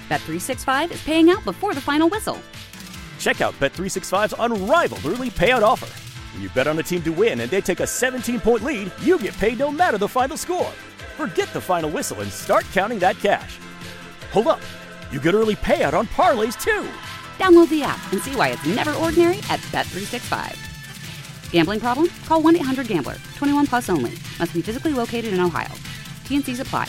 Bet365 is paying out before the final whistle. Check out Bet365's unrivaled early payout offer. When you bet on a team to win and they take a 17-point lead, you get paid no matter the final score. Forget the final whistle and start counting that cash. Hold up. You get early payout on parlays, too. Download the app and see why it's never ordinary at Bet365. Gambling problem? Call 1-800-GAMBLER. 21 plus only. Must be physically located in Ohio. T&Cs apply.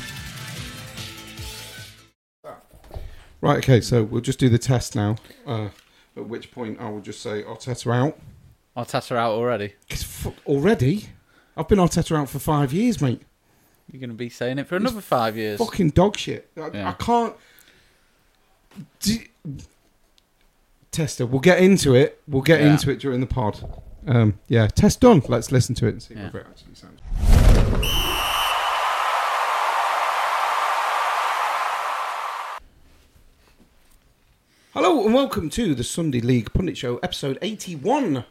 Right, okay, so we'll just do the test now. At which point I will just say Arteta out. Arteta out already? Already? I've been Arteta out for 5 years, mate. You're going to be saying it for another 5 years. Fucking dog shit. I can't... Tester, we'll get into it. We'll get into it during the pod. Test done. Let's listen to it and see what it actually sounds. Hello and welcome to the Sunday League Pundit Show, episode 81.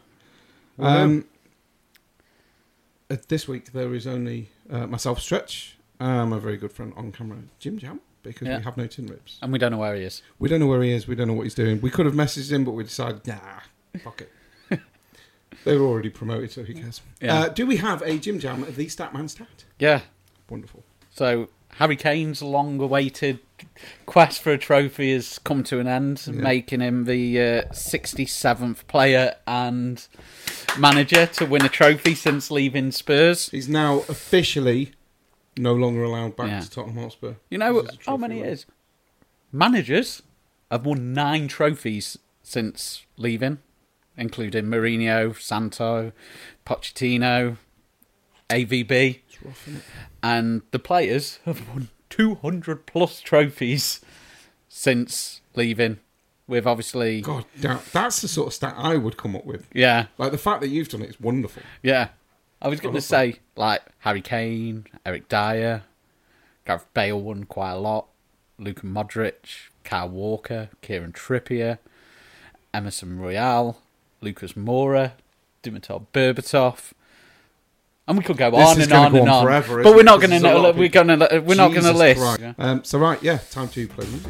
This week there is only myself, Stretch, my very good friend on camera, Jim Jam, because we have no tin ribs. And we don't know where he is. We don't know where he is. We don't know what he's doing. We could have messaged him, but we decided, nah, fuck it. They were already promoted, so who cares? Yeah. Do we have a Jim Jam of the Statman Stat? Yeah. Wonderful. So, Harry Kane's long-awaited quest for a trophy has come to an end, making him the 67th player and manager to win a trophy since leaving Spurs. He's now officially no longer allowed back to Tottenham Hotspur. You know how many it is? Managers have won 9 trophies since leaving, including Mourinho, Santo, Pochettino, AVB. It's rough, isn't it? And the players have won 200 plus trophies since leaving, with obviously... God, that's the sort of stat I would come up with. Yeah. Like, the fact that you've done it is wonderful. Yeah. I was going to say, like, Harry Kane, Eric Dyer, Gareth Bale won quite a lot, Luka Modric, Kyle Walker, Kieran Trippier, Emerson Royale, Lucas Moura, Dimitar Berbatov... And we could go on and on and on, forever, but we're not going to. We're not going to list. Christ. Time to play music.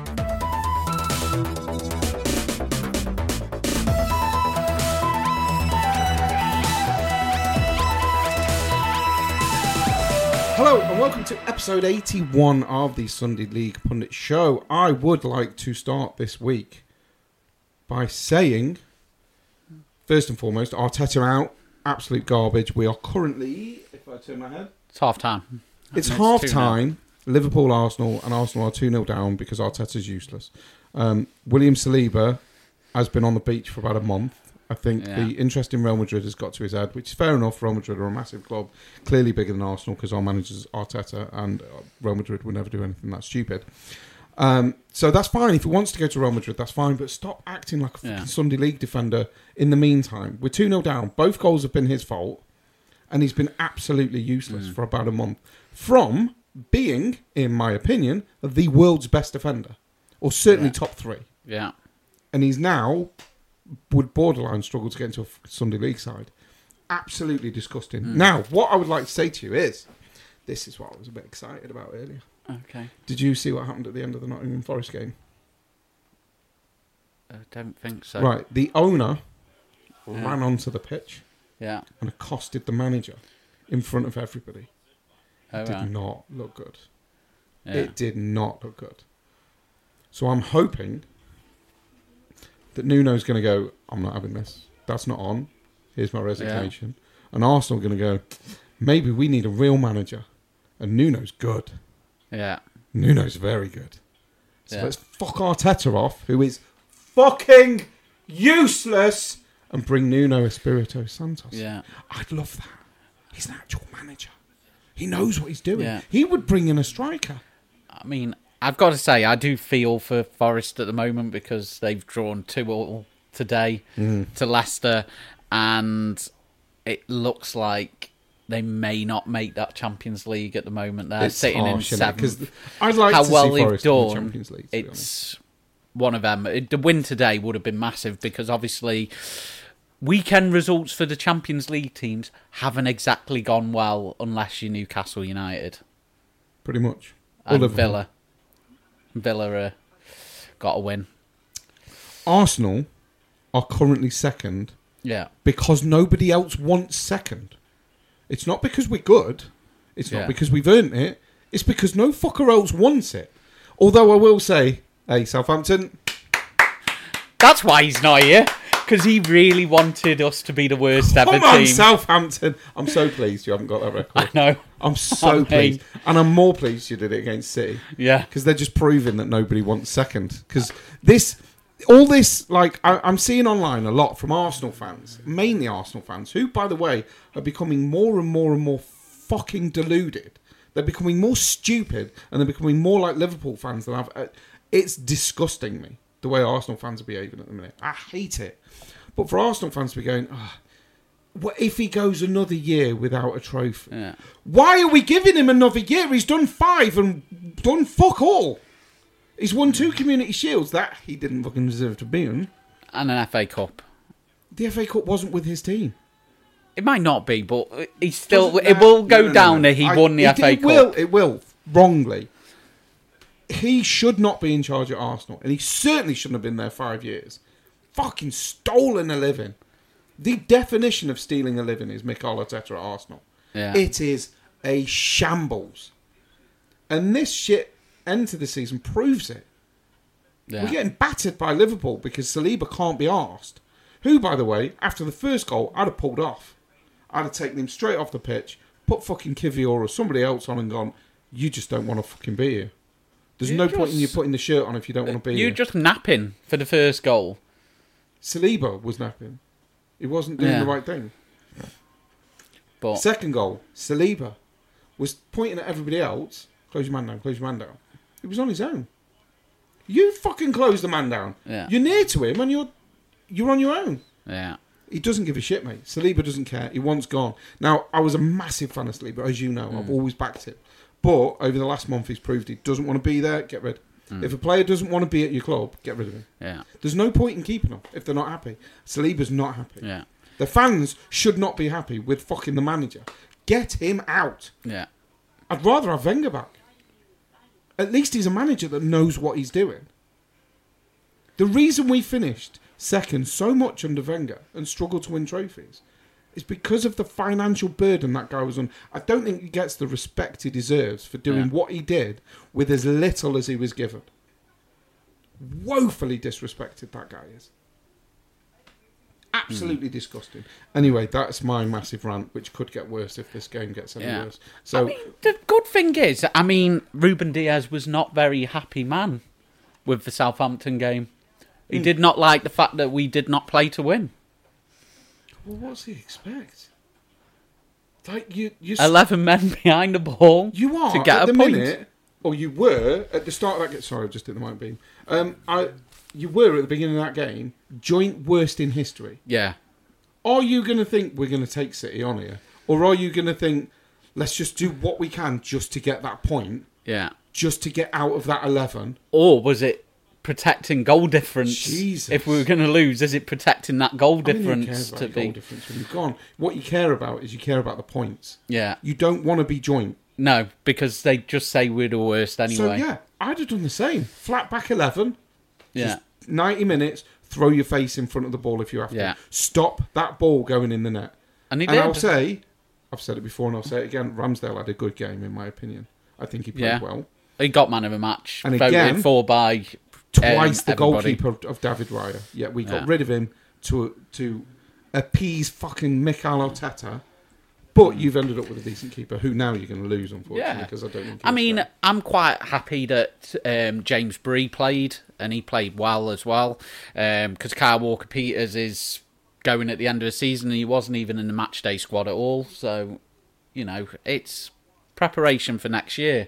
Hello and welcome to episode 81 of the Sunday League Pundit Show. I would like to start this week by saying, first and foremost, Arteta out. Absolute garbage. We are currently, if I turn my head... It's half-time. It's half-time. Liverpool, Arsenal, and Arsenal are 2-0 down because Arteta's useless. William Saliba has been on the beach for about a month. I think the interest in Real Madrid has got to his head, which is fair enough. Real Madrid are a massive club, clearly bigger than Arsenal because our manager's Arteta, and Real Madrid would never do anything that stupid. So that's fine. If he wants to go to Real Madrid, that's fine. But stop acting like a fucking Sunday League defender in the meantime. We're 2-0 down. Both goals have been his fault. And he's been absolutely useless for about a month. From being, in my opinion, the world's best defender. Or certainly top 3. Yeah. And he's now would borderline struggle to get into a Sunday League side. Absolutely disgusting. Now, what I would like to say to you is, this is what I was a bit excited about earlier. Okay. Did you see what happened at the end of the Nottingham Forest game? I don't think so. Right, the owner ran onto the pitch and accosted the manager in front of everybody. It did not look good. Yeah. It did not look good. So I'm hoping that Nuno's going to go, I'm not having this. That's not on. Here's my resignation. And Arsenal are going to go, maybe we need a real manager. And Nuno's good. Yeah. Nuno's very good. So let's fuck Arteta off, who is fucking useless, and bring Nuno Espirito Santos. Yeah. I'd love that. He's an actual manager. He knows what he's doing. Yeah. He would bring in a striker. I mean, I've got to say, I do feel for Forest at the moment because they've drawn 2-2 today to Leicester, and it looks like they may not make that Champions League at the moment. They're sitting in 7th. I'd like how to well see they've Forest in the done. Champions League. It's one of them. The win today would have been massive because obviously weekend results for the Champions League teams haven't exactly gone well unless you're Newcastle United. Pretty much. And Villa. Villa are got to win. Arsenal are currently second because nobody else wants second. It's not because we're good. It's not because we've earned it. It's because no fucker else wants it. Although I will say, hey, Southampton. That's why he's not here. Because he really wanted us to be the worst ever team. Come on, Southampton. I'm so pleased you haven't got that record. I know. I'm so pleased. And I'm more pleased you did it against City. Yeah. Because they're just proving that nobody wants second. Because all this, like, I'm seeing online a lot from Arsenal fans, mainly Arsenal fans, who, by the way, are becoming more and more and more fucking deluded. They're becoming more stupid and they're becoming more like Liverpool fans than I've... It's disgusting me, the way Arsenal fans are behaving at the minute. I hate it. But for Arsenal fans to be going, what if he goes another year without a trophy? Yeah. Why are we giving him another year? He's done 5 and done fuck all. He's won 2 Community Shields that he didn't fucking deserve to be in. And an FA Cup. The FA Cup wasn't with his team. It might not be, but he's still. It will go down that he won the FA Cup. It will. Wrongly. He should not be in charge at Arsenal, and he certainly shouldn't have been there 5 years. Fucking stolen a living. The definition of stealing a living is Mikel Arteta at Arsenal. Yeah. It is a shambles. And this shit end to the season proves it. Yeah. We're getting battered by Liverpool because Saliba can't be arsed. Who, by the way, after the first goal, I'd have pulled off. I'd have taken him straight off the pitch, put fucking Kivior or somebody else on and gone, you just don't want to fucking be here. There's no point in you putting the shirt on if you don't want to be here. You're just napping for the first goal. Saliba was napping. He wasn't doing the right thing. But second goal, Saliba was pointing at everybody else. Close your man down, close your man down. He was on his own. You fucking close the man down. Yeah. You're near to him and you're on your own. Yeah. He doesn't give a shit, mate. Saliba doesn't care. He wants gone. Now, I was a massive fan of Saliba, as you know. I've always backed him. But over the last month, he's proved he doesn't want to be there, get rid. If a player doesn't want to be at your club, get rid of him. Yeah. There's no point in keeping him if they're not happy. Saliba's not happy. Yeah. The fans should not be happy with fucking the manager. Get him out. Yeah. I'd rather have Wenger back. At least he's a manager that knows what he's doing. The reason we finished second so much under Wenger and struggled to win trophies is because of the financial burden that guy was on. I don't think he gets the respect he deserves for doing what he did with as little as he was given. Woefully disrespected that guy is. Absolutely disgusting. Anyway, that's my massive rant, which could get worse if this game gets any worse. So, I mean, the good thing is, Ruben Diaz was not very happy man with the Southampton game. He did not like the fact that we did not play to win. well, what does he expect? Like you 11 men behind the ball. You are to get at a the point. minute, or you were at the start of that game. Sorry, I just hit the mic beam. You were at the beginning of that game, joint worst in history. Yeah. Are you going to think we're going to take City on here? Or are you going to think, let's just do what we can just to get that point? Yeah. Just to get out of that 11? Or was it protecting goal difference? Jesus. If we were going to lose, is it protecting that goal I mean, who difference cares about to your be? goal difference when you've gone? What you care about is you care about the points. Yeah. You don't want to be joint. No, because they just say we're the worst anyway. So, yeah, I'd have done the same. Flat back 11. Yeah. Just 90 minutes, throw your face in front of the ball if you have to. Yeah. Stop that ball going in the net. And he And did. I'll say, I've said it before and I'll say it again, Ramsdale had a good game in my opinion. I think he played well. He got man of the match. And voted again, for by twice the everybody. goalkeeper of David Raya. Yeah, we got rid of him to appease fucking Mikel Arteta. But you've ended up with a decent keeper who now you're going to lose, unfortunately, because I don't think. I mean, I'm quite happy that James Bree played, and he played well as well, because Kyle Walker-Peters is going at the end of the season, and he wasn't even in the matchday squad at all. So, you know, it's preparation for next year.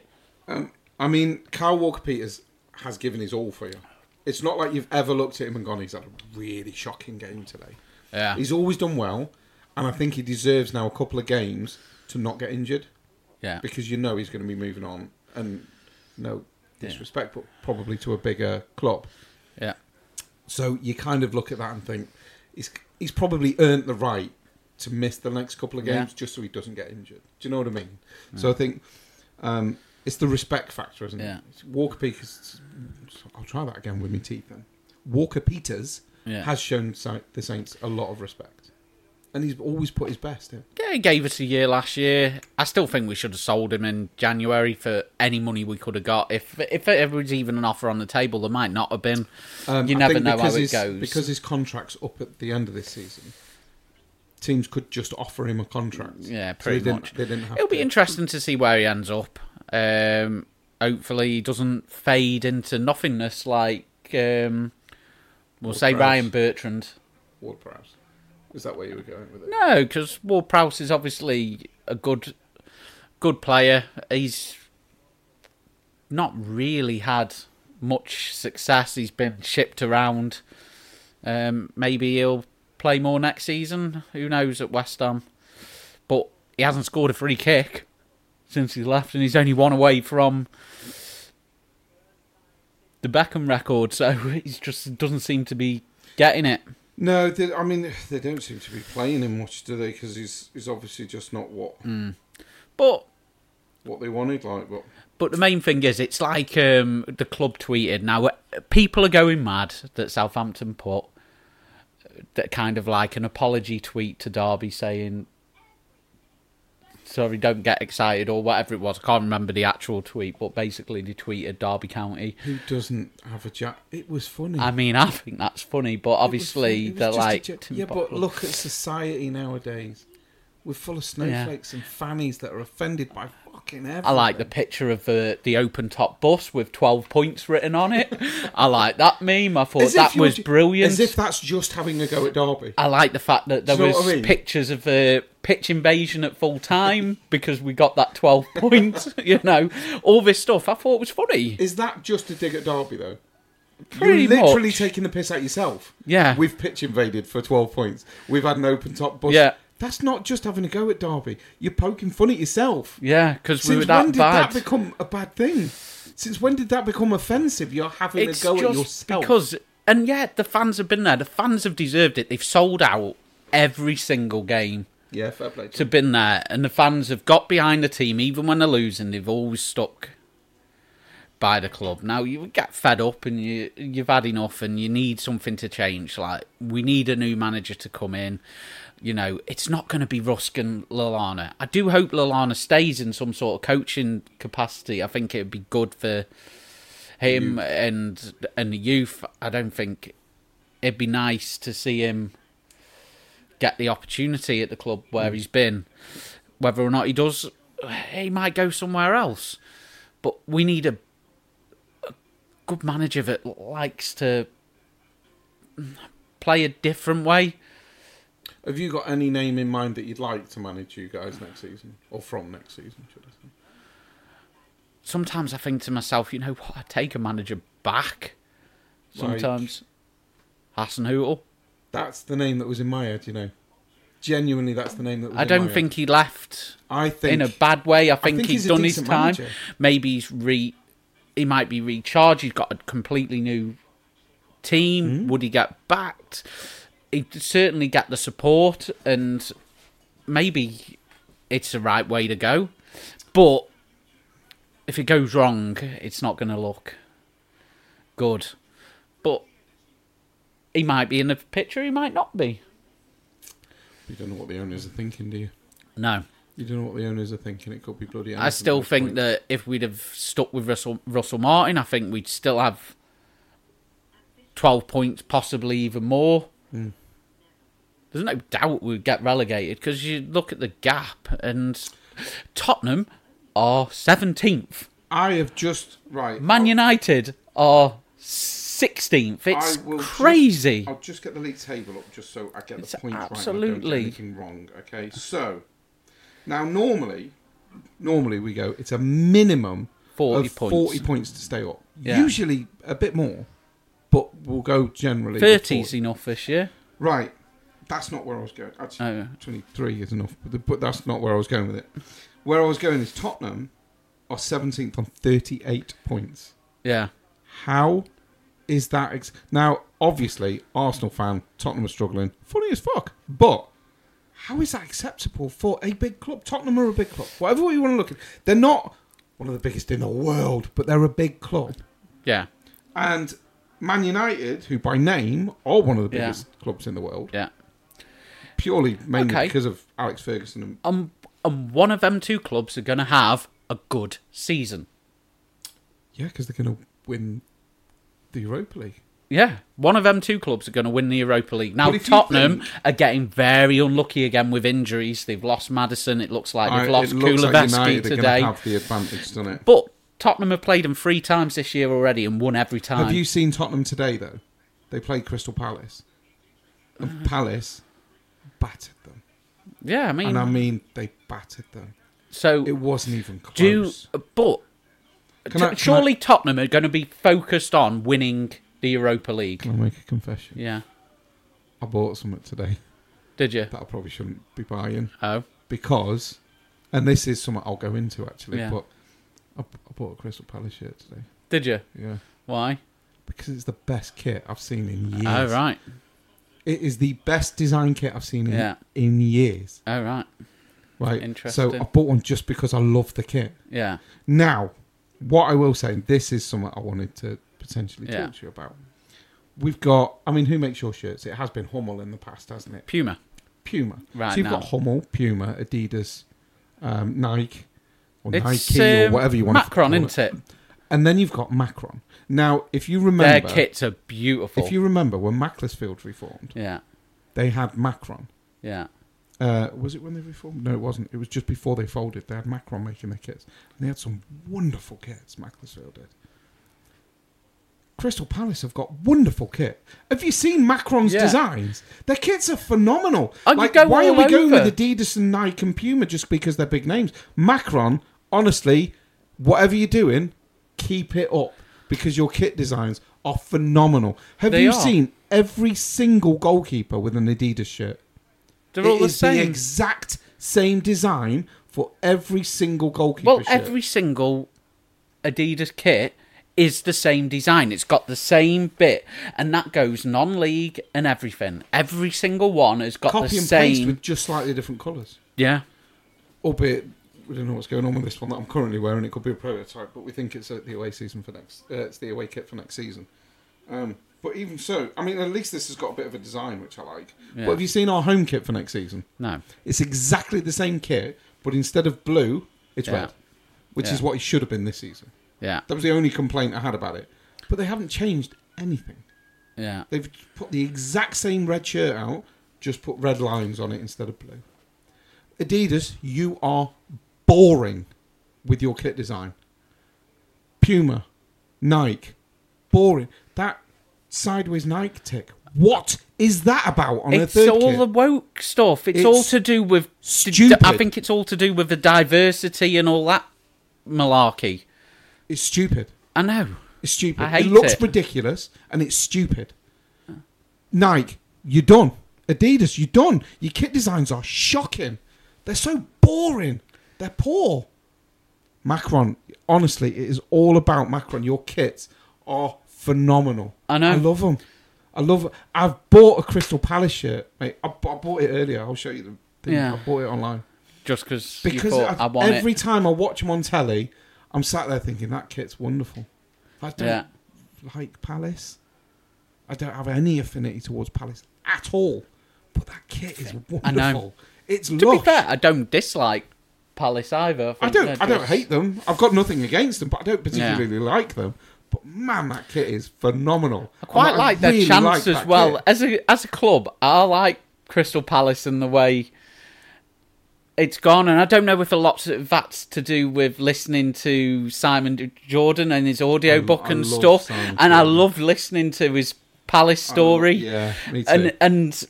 I mean, Kyle Walker-Peters has given his all for you. It's not like you've ever looked at him and gone, he's had a really shocking game today. Yeah, He's always done well. And I think he deserves now a couple of games to not get injured. Yeah. Because you know he's going to be moving on. And no disrespect, but probably to a bigger club. Yeah. So you kind of look at that and think, he's probably earned the right to miss the next couple of games just so he doesn't get injured. Do you know what I mean? So I think It's the respect factor, isn't Yeah. it? Walker Peters. I'll try that again with my teeth then. Walker Peters has shown the Saints a lot of respect. And he's always put his best in. Yeah, he gave us a year last year. I still think we should have sold him in January for any money we could have got. If there was even an offer on the table, there might not have been. You never know how it goes. Because his contract's up at the end of this season, teams could just offer him a contract. Yeah, pretty much. They didn't have It'll be interesting to see where he ends up. Hopefully he doesn't fade into nothingness like, we'll say Prowse. Ryan Bertrand. Ward-Prowse. Is that where you were going with it? No, because Ward-Prowse is obviously a good player. He's not really had much success. He's been shipped around. Maybe he'll play more next season. Who knows at West Ham? But he hasn't scored a free kick since he left, and he's only one away from the Beckham record, so he just doesn't seem to be getting it. No, they don't seem to be playing him much, do they? Because he's obviously just not what they wanted. But the main thing is, it's like the club tweeted. Now, people are going mad that Southampton put that kind of like an apology tweet to Derby saying, sorry, don't get excited, or whatever it was. I can't remember the actual tweet, but basically they tweeted Derby County. Who doesn't have a jack? It was funny. I mean, I think that's funny, but obviously they're like... Yeah, but look at society nowadays. We're full of snowflakes and fannies that are offended by fucking everything. I like the picture of the open-top bus with 12 points written on it. I like that meme. I thought that was brilliant. As if that's just having a go at Derby. I like the fact that there was pictures of pitch invasion at full time because we got that 12 points. All this stuff. I thought it was funny. Is that just a dig at Derby, though? Pretty You're literally much. taking the piss out yourself. Yeah. We've pitch invaded for 12 points. We've had an open-top bus. Yeah. That's not just having a go at Derby. You're poking fun at yourself. Yeah, because we were Since that when did bad. that become a bad thing? Since when did that become offensive? You're having a go at yourself. Because, and yeah, the fans have been there. The fans have deserved it. They've sold out every single game. Yeah, fair play. To been there, and the fans have got behind the team, even when they're losing. They've always stuck by the club. Now you get fed up, and you've had enough, and you need something to change. Like, we need a new manager to come in. It's not going to be Rusk and Lallana. I do hope Lallana stays in some sort of coaching capacity. I think it would be good for him and the youth. I don't think it'd be nice to see him get the opportunity at the club where he's been. Whether or not he does, he might go somewhere else. But we need a good manager that likes to play a different way. Have you got any name in mind that you'd like to manage you guys next season? Or from next season, should I say? Sometimes I think to myself, what? I'd take a manager back. Sometimes. Hasenhüttl. That's the name that was in my head, Genuinely, that's the name that was in my head. I don't think he left in a bad way. I think he's done his time. Manager. Maybe he might be recharged. He's got a completely new team. Would he get backed? He'd certainly get the support, and maybe it's the right way to go. But if it goes wrong, it's not going to look good. But he might be in the picture, he might not be. You don't know what the owners are thinking, do you? No. You don't know what the owners are thinking. It could be bloody I still think that if we'd have stuck with Russell Martin, I think we'd still have 12 points, possibly even more. There's no doubt we'd get relegated because you look at the gap, and Tottenham are 17th. I have just... Right. Man United are 16th. It's crazy. I'll just get the league table up just so I get the points right. Absolutely. I don't do anything wrong. Okay, so... Now, normally we go, it's a minimum 40 of points. 40 points to stay up. Yeah. Usually a bit more, but we'll go generally... 30's enough this year. Right. That's not where I was going. Actually, 23 is enough, but that's not where I was going with it. Where I was going is Tottenham are 17th on 38 points. Yeah. How is that... Now, obviously, Arsenal fan, Tottenham are struggling. Funny as fuck. But how is that acceptable for a big club? Tottenham are a big club. Whatever way you want to look at it. They're not one of the biggest in the world, but they're a big club. Yeah. And Man United, who by name are one of the biggest clubs in the world, purely mainly because of Alex Ferguson. And one of them two clubs are going to have a good season. Yeah, because they're going to win the Europa League. Yeah, one of them two clubs are going to win the Europa League. Now, Tottenham are getting very unlucky again with injuries. They've lost Maddison. It looks like they've lost Kulusevski today. They're going to have the advantage, doesn't it? But Tottenham have played them 3 times this year already and won every time. Have you seen Tottenham today, though? They played Crystal Palace. And Palace battered them. Yeah, I mean... And I mean, they battered them. So it wasn't even close. Surely Tottenham are going to be focused on winning the Europa League. Can I make a confession? Yeah. I bought something today. Did you? That I probably shouldn't be buying. Oh. Because, and this is something I'll go into actually, yeah. but I bought a Crystal Palace shirt today. Did you? Yeah. Why? Because it's the best kit I've seen in years. Oh, right. It is the best design kit I've seen in years. Oh, right. Right. Interesting. So I bought one just because I love the kit. Yeah. Now, what I will say, this is something I wanted to potentially talk to you about. We've got, I mean, who makes your shirts? It has been Hummel in the past, hasn't it? Puma. Right. So you've got Hummel, Puma, Adidas, Nike, or it's, Nike, or whatever you want Macron, to call it. isn't it? And then you've got Macron. Now, if you remember... Their kits are beautiful. If you remember, when Macclesfield reformed, they had Macron. Yeah. Was it when they reformed? No, it wasn't. It was just before they folded. They had Macron making their kits. And they had some wonderful kits, Macclesfield did. Crystal Palace have got wonderful kit. Have you seen Macron's designs? Their kits are phenomenal. Why are we going with Adidas and Nike and Puma just because they're big names? Macron, honestly, whatever you're doing, keep it up because your kit designs are phenomenal. Have you seen every single goalkeeper with an Adidas shirt? They're all the same. The exact same design for every single goalkeeper shirt. Well, every single Adidas kit is the same design. It's got the same bit, and that goes non-league and everything. Every single one has got the same... Copy and paste with just slightly different colours. Yeah. Albeit, we don't know what's going on with this one that I'm currently wearing. It could be a prototype, but we think it's the away season for next... it's the away kit for next season. But even so, I mean, at least this has got a bit of a design, which I like. Yeah. But have you seen our home kit for next season? No. It's exactly the same kit, but instead of blue, it's red. Which is what it should have been this season. Yeah. That was the only complaint I had about it. But they haven't changed anything. Yeah. They've put the exact same red shirt out, just put red lines on it instead of blue. Adidas, you are boring with your kit design. Puma, Nike, boring. That sideways Nike tick. What is that about on a third kit? It's all the woke stuff. It's all to do with... stupid. I think it's all to do with the diversity and all that malarkey. It's stupid. I know. It's stupid. I hate it looks ridiculous and it's stupid. Nike, you're done. Adidas, you're done. Your kit designs are shocking. They're so boring. They're poor. Macron, honestly, it is all about Macron. Your kits are phenomenal. I know. I love them. I've bought a Crystal Palace shirt, mate. I bought it earlier. I'll show you the thing. Yeah. I bought it online. Just because you thought I want it. Every time I watch them on telly, I'm sat there thinking, that kit's wonderful. I don't like Palace. I don't have any affinity towards Palace at all. But that kit is wonderful. I know. It's lush. To be fair, I don't dislike Palace either. I don't hate them. I've got nothing against them, but I don't particularly like them. But man, that kit is phenomenal. I quite like their chance as well. As a club, I like Crystal Palace and the way it's gone, and I don't know if a lot of that's to do with listening to Simon Jordan and his audiobook and stuff. And I love listening to his Palace story. Yeah, me too. And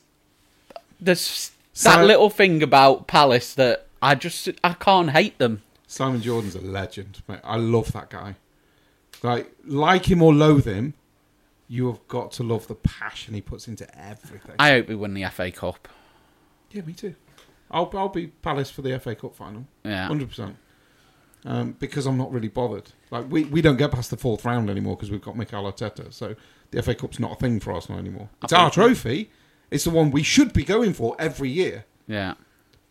there's that little thing about Palace that I can't hate them. Simon Jordan's a legend, mate. I love that guy. Like him or loathe him, you have got to love the passion he puts into everything. I hope we win the FA Cup. Yeah, me too. I'll be Palace for the FA Cup final. Yeah, 100%. Because I'm not really bothered. We don't get past the fourth round anymore because we've got Mikel Arteta. So the FA Cup's not a thing for Arsenal anymore. It's our trophy. It's the one we should be going for every year. Yeah.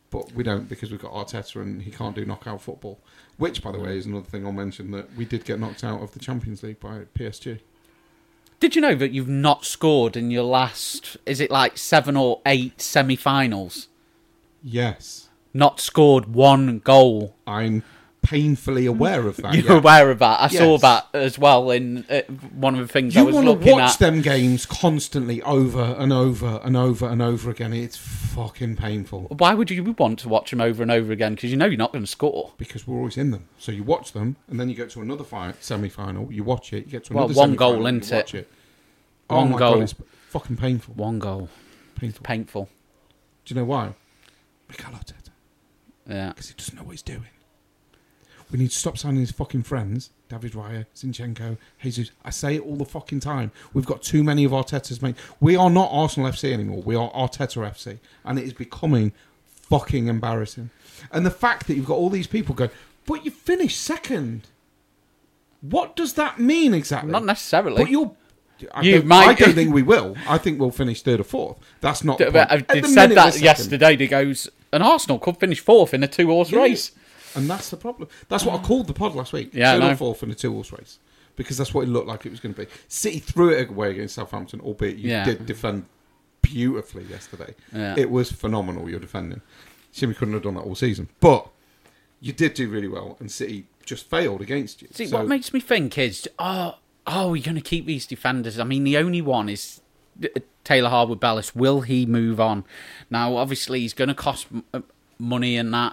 but we don't because we've got Arteta and he can't do knockout football. Which, by the way, is another thing I'll mention, that we did get knocked out of the Champions League by PSG. Did you know that you've not scored in your last, is it like 7 or 8 semi-finals? Yes. Not scored one goal. I'm painfully aware of that. You're aware of that. I saw that as well in one of the things I was looking at. You want to watch them games constantly over and over and over and over again. It's fucking painful. Why would you want to watch them over and over again? Because you know you're not going to score. Because we're always in them. So you watch them, and then you get to another semi-final, you watch it, you get to another one semi-final, goal, isn't you watch it. One goal. God, it's fucking painful. One goal. Painful. Painful. Do you know why? Mikel Arteta. Yeah. Because he doesn't know what he's doing. We need to stop signing his fucking friends. David Raya, Zinchenko, Jesus. I say it all the fucking time. We've got too many of Arteta's mates. We are not Arsenal FC anymore. We are Arteta FC. And it is becoming fucking embarrassing. And the fact that you've got all these people going, but you finished second. What does that mean exactly? Not necessarily. But I don't think we will. I think we'll finish third or fourth. That's not the point. They said that yesterday. He goes, and Arsenal could finish fourth in a 2-horse race. And that's the problem. That's what I called the pod last week. Yeah, third or fourth in a 2-horse race. Because that's what it looked like it was going to be. City threw it away against Southampton, albeit you did defend beautifully yesterday. Yeah. It was phenomenal, your defending. Jimmy couldn't have done that all season. But you did do really well, and City just failed against you. See, what makes me think is, we're going to keep these defenders. I mean, the only one is Taylor Harwood-Bellis. Will he move on? Now, obviously, he's going to cost money and that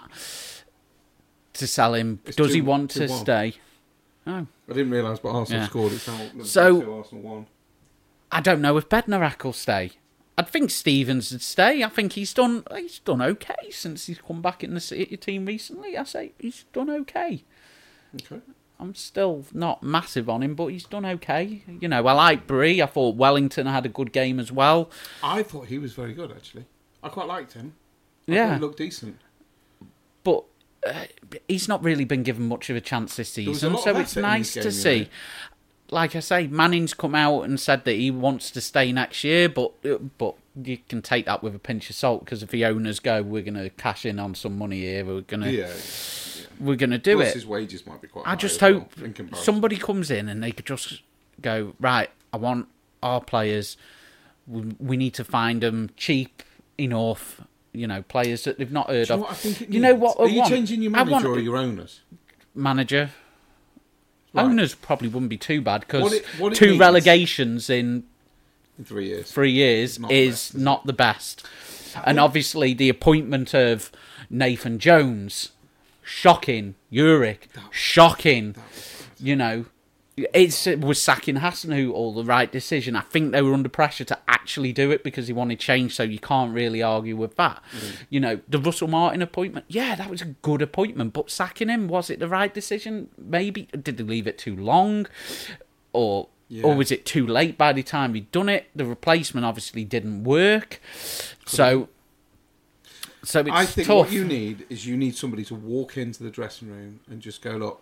to sell him. Does he want to stay? Oh. I didn't realise, but Arsenal scored. It's now Arsenal won. I don't know if Bednarek will stay. I'd think Stevens would stay. I think he's done okay since he's come back in the City team recently. I say he's done okay. Okay. I'm still not massive on him, but he's done okay. You know, I like Bree. I thought Wellington had a good game as well. I thought he was very good, actually. I quite liked him. I thought he looked decent. But he's not really been given much of a chance this season, so it's nice to see. Yeah. Like I say, Manning's come out and said that he wants to stay next year, but you can take that with a pinch of salt, because if the owners go, we're going to cash in on some money here, we're going to do Plus it. His wages might be quite high. I just hope somebody comes in and they could just go, right, I want our players. We need to find them cheap enough. You know, players that they've not heard of. What I think it you know what? Are you changing your manager or your owners? Manager. Right. Owners probably wouldn't be too bad, because two relegations in 3 years. 3 years is not the best. And obviously the appointment of Nathan Jones, shocking. Jurek, shocking. You know, it was sacking Hasenhüttl the right decision. I think they were under pressure to actually do it because he wanted change, so you can't really argue with that. You know, the Russell Martin appointment, that was a good appointment, but sacking him, was it the right decision? Maybe. Did they leave it too long? Or was it too late by the time he'd done it? The replacement obviously didn't work. So it's I think tough. What you need somebody to walk into the dressing room and just go, look,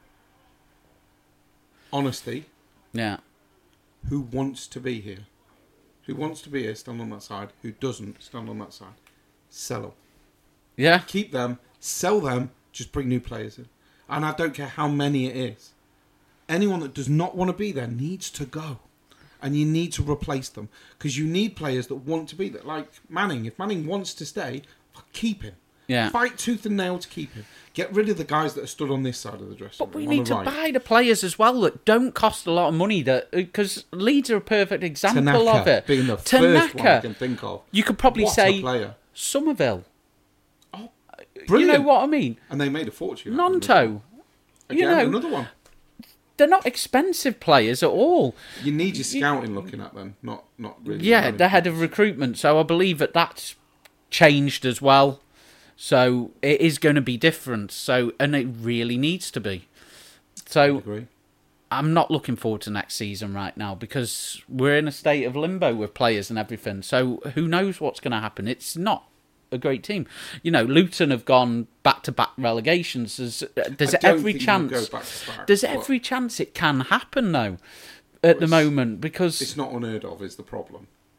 honesty. Yeah. Who wants to be here? Who wants to be here, stand on that side. Who doesn't, stand on that side. Sell them. Yeah. Keep them, sell them, just bring new players in. And I don't care how many it is. Anyone that does not want to be there needs to go. And you need to replace them. Because you need players that want to be there. Like Manning. If Manning wants to stay, keep him. Yeah. Fight tooth and nail to keep him. Get rid of the guys that are stood on this side of the dressing room. But we need to buy the players as well that don't cost a lot of money. Because Leeds are a perfect example of it. Being the first one I can think of. You could probably say Somerville. Oh, brilliant. You know what I mean? And they made a fortune. Nonto. Again, another one. They're not expensive players at all. You need your scouting looking at them, not really. Yeah, the head of recruitment. So I believe that's changed as well. So it is going to be different. And it really needs to be. So I agree. I'm not looking forward to next season right now, because we're in a state of limbo with players and everything. So who knows what's going to happen? It's not a great team. You know, Luton have gone back-to-back relegations. There's every chance. There's every chance it can happen, though, at the moment, because it's not unheard of. Is the problem?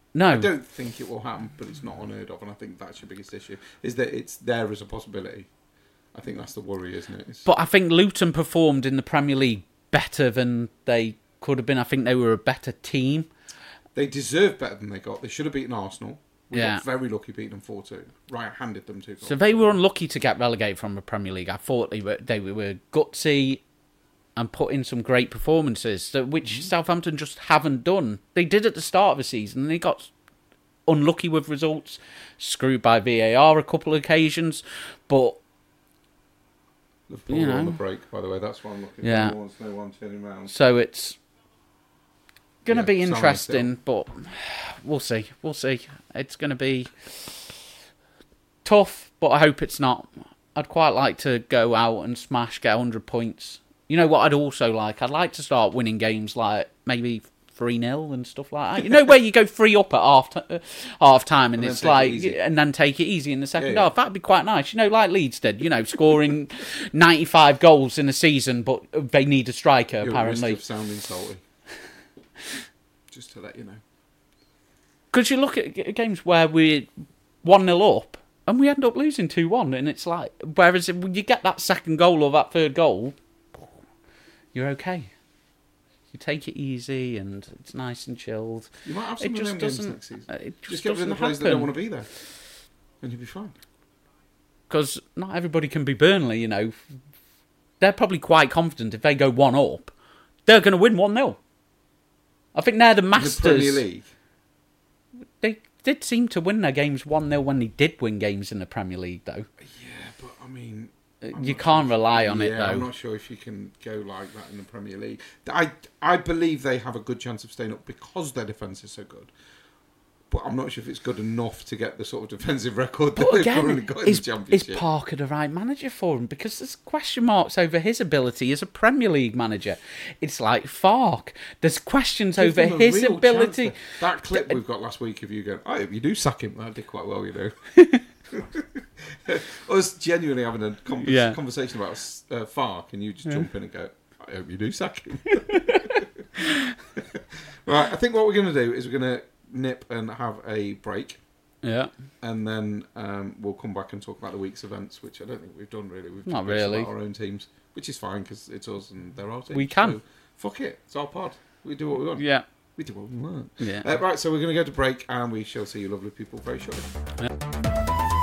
No. I don't think it will happen, but it's not unheard of, and I think that's your biggest issue, is that it's there as a possibility. I think that's the worry, isn't it? But I think Luton performed in the Premier League better than they could have been. I think they were a better team. They deserve better than they got. They should have beaten Arsenal. We Yeah. got very lucky beating them 4-2. Right, handed them 2 goals. So they were unlucky to get relegated from the Premier League. I thought they were gutsy and put in some great performances, which Southampton just haven't done. They did at the start of the season, and they got unlucky with results, screwed by VAR a couple of occasions, but Liverpool were on the break, by the way. That's what I'm looking for. No one turning around. So it's going to be it's interesting, but we'll see. We'll see. It's going to be tough, but I hope it's not. I'd quite like to go out and smash, get 100 points. You know what I'd also like? I'd like to start winning games like maybe 3-0 and stuff like that. You know, where you go 3 up at half time and it's like, and then take it easy in the second half. That'd be quite nice. You know, like Leeds did, you know, scoring 95 goals in a season, but they need a striker, apparently. At risk of sounding salty. Just to let you know. Because you look at games where we're 1-0 up and we end up losing 2-1, and it's like, whereas when you get that second goal or that third goal, you're okay. You take it easy and it's nice and chilled. You might have some of them games next season. It just get rid of the players that don't want to be there, and you'll be fine. Because not everybody can be Burnley, you know. They're probably quite confident if they go 1 up, they're going to win 1-0. I think they're the masters. In the Premier League? They did seem to win their games 1-0 when they did win games in the Premier League, though. Yeah, but I mean... You can't rely on it, though. I'm not sure if you can go like that in the Premier League. I believe they have a good chance of staying up because their defence is so good. But I'm not sure if it's good enough to get the sort of defensive record that they've currently got in the Championship. Is Parker the right manager for him? Because there's question marks over his ability as a Premier League manager. It's like Farke. There's questions over his ability. That clip we've got last week of you going, I hope you do sack him. That did quite well, you know. Us genuinely having a conversation about Farke, and you just jump in and go, I hope you do sack him. Right, I think what we're going to do is we're going to nip and have a break. Yeah. And then we'll come back and talk about the week's events, which I don't think we've done really. We've not really. About our own teams, which is fine because it's us and they're our teams. We can. So, fuck it. It's our pod. We do what we want. Yeah. We do what we want. Yeah. Right, so we're going to go to break and we shall see you lovely people very shortly. Yeah.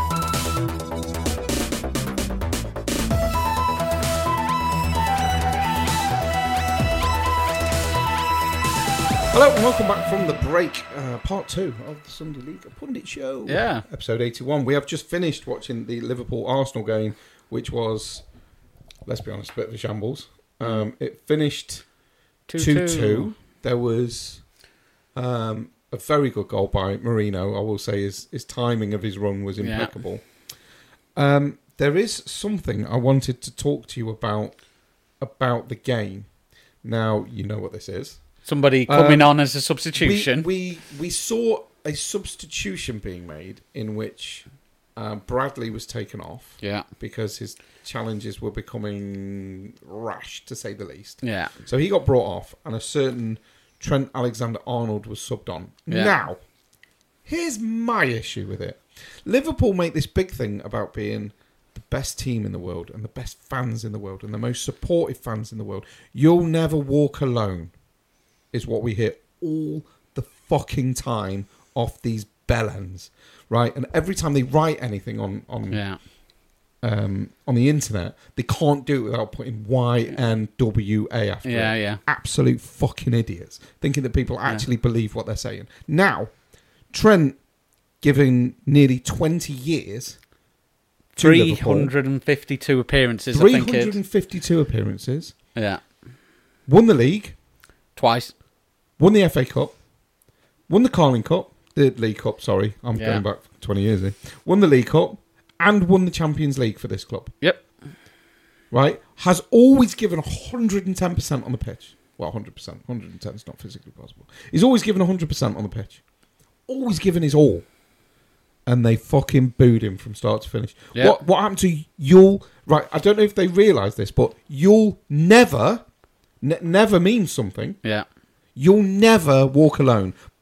Hello and welcome back from the break, part 2 of the Sunday League Pundit Show. Yeah. Episode 81. We have just finished watching the Liverpool-Arsenal game, which was, let's be honest, a bit of a shambles. It finished 2-2. There was a very good goal by Marino. I will say his timing of his run was impeccable. Yeah. There is something I wanted to talk to you about the game. Now, you know what this is. Somebody coming on as a substitution. We saw a substitution being made in which Bradley was taken off. Yeah. Because his challenges were becoming rash, to say the least. Yeah. So he got brought off, and a certain Trent Alexander-Arnold was subbed on. Yeah. Now, here's my issue with it. Liverpool make this big thing about being the best team in the world and the best fans in the world and the most supportive fans in the world. You'll never walk alone. Is what we hear all the fucking time off these bellends, right? And every time they write anything on the internet, they can't do it without putting YNWA after it. Yeah. Absolute fucking idiots, thinking that people actually believe what they're saying. Now, Trent, given nearly 20 years, 352 appearances. 352 appearances. Yeah. Won the league. Twice. Won the FA Cup. Won the Carling Cup. The League Cup, sorry. I'm going back 20 years here. Won the League Cup. And won the Champions League for this club. Yep. Right? Has always given 110% on the pitch. Well, 100%. 110 is not physically possible. He's always given 100% on the pitch. Always given his all. And they fucking booed him from start to finish. Yep. What happened to Yul? Right, I don't know if they realise this, but Yul never means something. Yeah. You'll never walk alone. But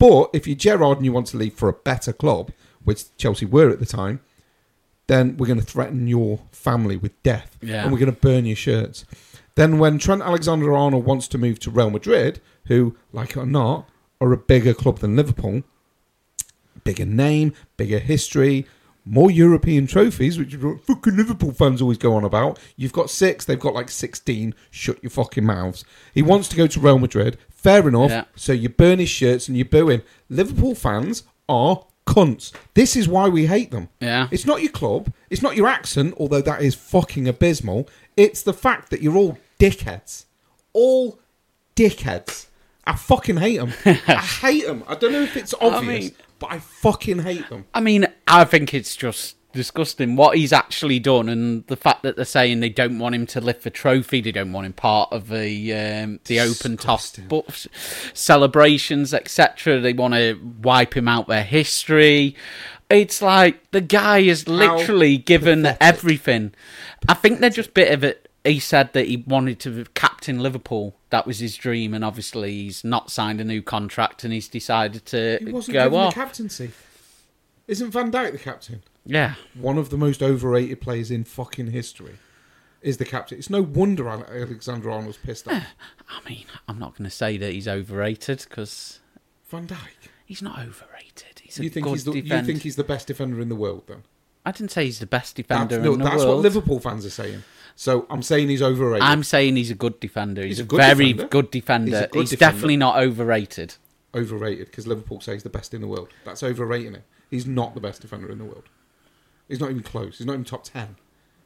But if you're Gerrard and you want to leave for a better club, which Chelsea were at the time, then we're going to threaten your family with death. Yeah. And we're going to burn your shirts. Then when Trent Alexander-Arnold wants to move to Real Madrid, who, like it or not, are a bigger club than Liverpool, bigger name, bigger history, more European trophies, which fucking Liverpool fans always go on about. You've got 6, they've got like 16. Shut your fucking mouths. He wants to go to Real Madrid. Fair enough. So you burn his shirts and you boo him. Liverpool fans are cunts. This is why we hate them. Yeah. It's not your club. It's not your accent, although that is fucking abysmal. It's the fact that you're all dickheads. All dickheads. I fucking hate them. I hate them. I don't know if it's obvious, but I fucking hate them. I mean, I think it's just disgusting what he's actually done, and the fact that they're saying they don't want him to lift the trophy, they don't want him part of the open top celebrations, etc. They want to wipe him out their history. It's like the guy is literally given everything. I think they're just bit of it. He said that he wanted to captain Liverpool. That was his dream, and obviously he's not signed a new contract, and he's decided to He wasn't go given off. the captaincy. Isn't Van Dijk the captain? Yeah. One of the most overrated players in fucking history is the captain. It's no wonder Alexander-Arnold's pissed off. I mean, I'm not going to say that he's overrated, because Van Dijk? he's not overrated. He's a You think good he's the, defender. you think he's the best defender in the world, then? I didn't say he's the best defender in the world. That's what Liverpool fans are saying. So I'm saying he's overrated. I'm saying he's a good defender. He's a good very defender. good defender. He's defender. definitely not overrated. Overrated, because Liverpool say he's the best in the world. That's overrating him. He's not the best defender in the world. He's not even close. He's not even top 10.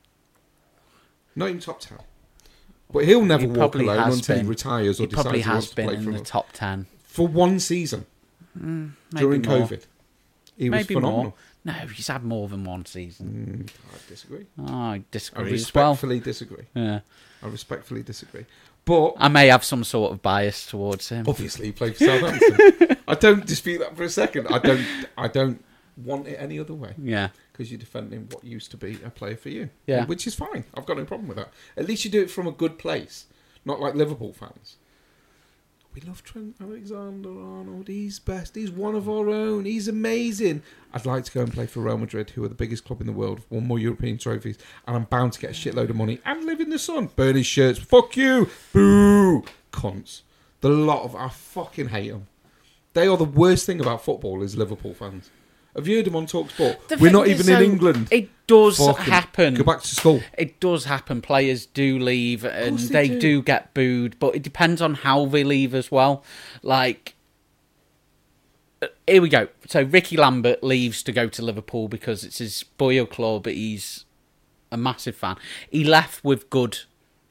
Not even top 10. But he'll never walk alone until he retires or decides he wants to play for in the top 10. For one season. During more. COVID. He was phenomenal. More. No, he's had more than one season. I disagree. I disagree I as well. respectfully disagree. Yeah. I respectfully disagree. But I may have some sort of bias towards him. obviously he played for Southampton. I don't dispute that for a second. I don't want it any other way. Yeah. Because you're defending what used to be a player for you. Yeah. Which is fine. I've got no problem with that. At least you do it from a good place. Not like Liverpool fans. We love Trent Alexander-Arnold. He's best. He's one of our own. He's amazing. I'd like to go and play for Real Madrid, who are the biggest club in the world, won more European trophies, and I'm bound to get a shitload of money and live in the sun. Burn his shirts. Fuck you. Boo. Cunts. The lot of... I fucking hate them. They are the worst thing about football is Liverpool fans. Have you heard them on TalkSport? We're not even in England. It does Fucking happen. Go back to school. It does happen. Players do leave, and they they do. do get booed, but it depends on how they leave as well. Like, here we go. So Ricky Lambert leaves to go to Liverpool because it's his boyo club. He's a massive fan. He left with good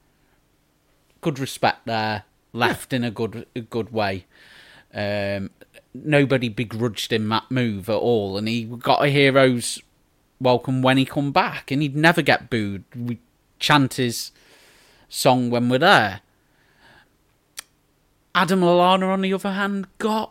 respect there. Left in a good way. Nobody begrudged him that move at all, and he got a hero's welcome when he come back, and he'd never get booed. We chant his song when we're there. Adam Lallana, on the other hand, got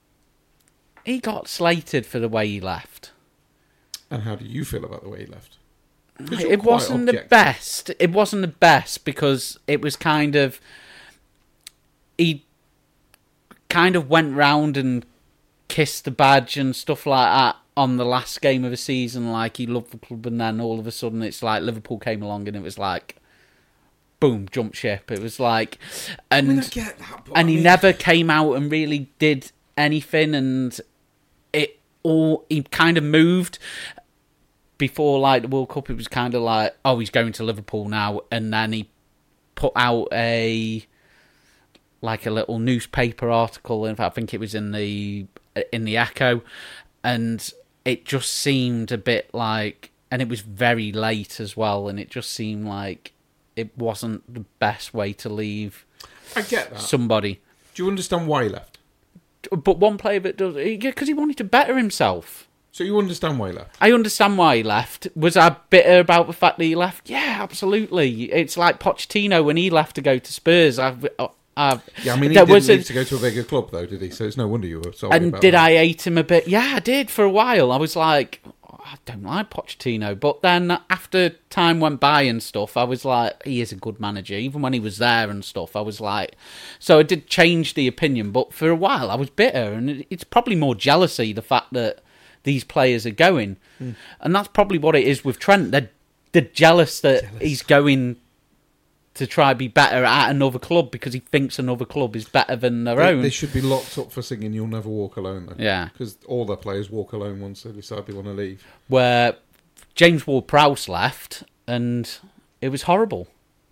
slated for the way he left. And how do you feel about the way he left? It wasn't the best. It wasn't the best because it was kind of... He kind of went round and kissed the badge and stuff like that on the last game of the season, like he loved the club, and then all of a sudden it's like Liverpool came along and it was like, boom, jump ship. It was like... And, I get that, but and he never came out and really did anything, and he kind of moved before like the World Cup. It was kind of like, oh, he's going to Liverpool now, and then he put out a little newspaper article. In fact, I think it was in the Echo, and it just seemed a bit like, and it was very late as well, and it just seemed like it wasn't the best way to leave. I get that. Somebody. Do you understand why he left? But one player that does, because he wanted to better himself. So you understand why he left? I understand why he left. Was I bitter about the fact that he left? Yeah, absolutely. It's like Pochettino when he left to go to Spurs. Yeah, I mean, he didn't leave to go to a bigger club, though, did he? So it's no wonder you were sorry and about did that. I hate him a bit? Yeah, I did for a while. I was like, I don't like Pochettino. But then after time went by and stuff, I was like, he is a good manager. Even when he was there and stuff, I was like... So I did change the opinion, but for a while I was bitter. And it's probably more jealousy, the fact that these players are going. And that's probably what it is with Trent. They're jealous that he's going to try be better at another club because he thinks another club is better than their own. They should be locked up for singing "You'll Never Walk Alone," though. Yeah. Because all their players walk alone once they decide they want to leave. Where James Ward-Prowse left, and it was horrible.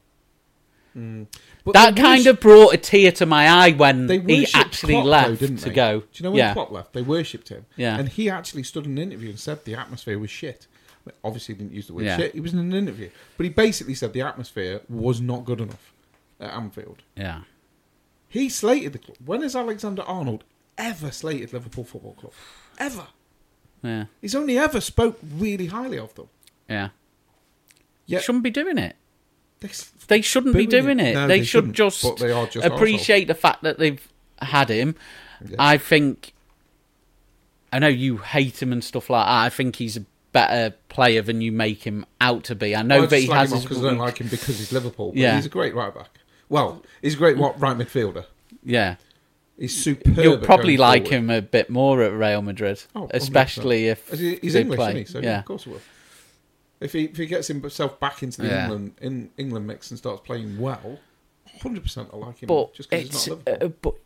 But That kind of brought a tear to my eye when they he worshipped actually Klopp, left though, didn't to they? go. Do you know when Klopp left? They worshipped him. Yeah. And he actually stood in an interview and said the atmosphere was shit. Obviously, he didn't use the word Yeah. shit. He was in an interview. But he basically said the atmosphere was not good enough at Anfield. Yeah. He slated the club. When has Alexander Arnold ever slated Liverpool Football Club? Ever. Yeah. He's only ever spoke really highly of them. Yeah. Yeah. Shouldn't be doing it. They They shouldn't be doing it. No, they should shouldn't, just, but they are just appreciate the fact that they've had him. Yeah. I think... I know you hate him and stuff like that. I think he's a better player than you make him out to be. I know that he has his... because I don't like him because he's Liverpool. But Yeah. he's a great right back. Well, he's a great right midfielder. Yeah. He's superb. You'll probably going like forward. him a bit more at Real Madrid, Oh, especially 100%. if He's they English, play. isn't he? So yeah. of course he will. If he gets himself back into the England mix and starts playing well, 100% I like him. But just because he's not Liverpool.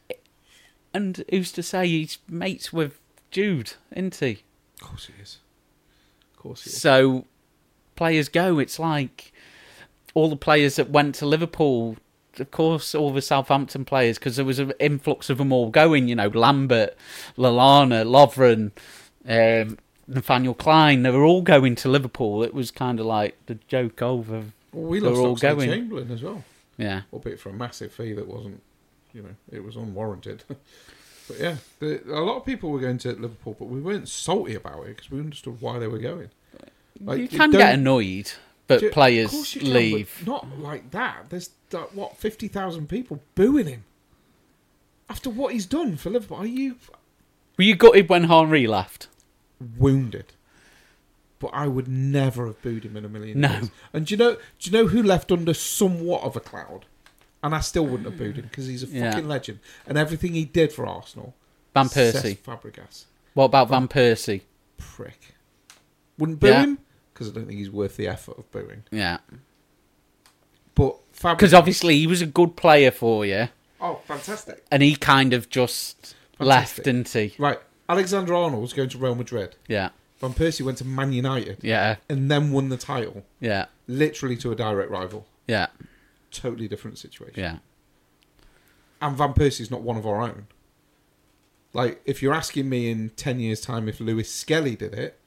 And who's to say he's mates with Jude, isn't he? Of course he is. Of course he is. So players go. It's like all the players that went to Liverpool. Of course, all the Southampton players, because there was an influx of them all going. You know, Lambert, Lallana, Lovren, Nathaniel Klein. They were all going to Liverpool. It was kind of like the joke over. Well, we they're lost all going. Chamberlain as well. Yeah. Albeit for a massive fee that wasn't, it was unwarranted. But yeah, a lot of people were going to Liverpool, but we weren't salty about it because we understood why they were going. Like, You can get annoyed, but Of players course you can, leave. but not like that. There's 50,000 people booing him after what he's done for Liverpool. Are you Were you gutted when Henry left? wounded? But I would never have booed him in a million No. years. And do you know who left under somewhat of a cloud? And I still wouldn't have booed him because he's a fucking legend. And everything he did for Arsenal. Van Persie. Cesc Fabregas. What about Van Persie? Prick. Wouldn't boo him because I don't think he's worth the effort of booing. Yeah. But Fabregas... Because obviously he was a good player for you. Oh, fantastic. And he kind of just left, didn't he? Right. Alexander Arnold's going to Real Madrid. Yeah. Van Persie went to Man United. Yeah. And then won the title. Yeah. Literally to a direct rival. Yeah. Totally different situation. Yeah. And Van Persie's not one of our own. Like, if you're asking me in 10 years' time if Lewis Skelly did it,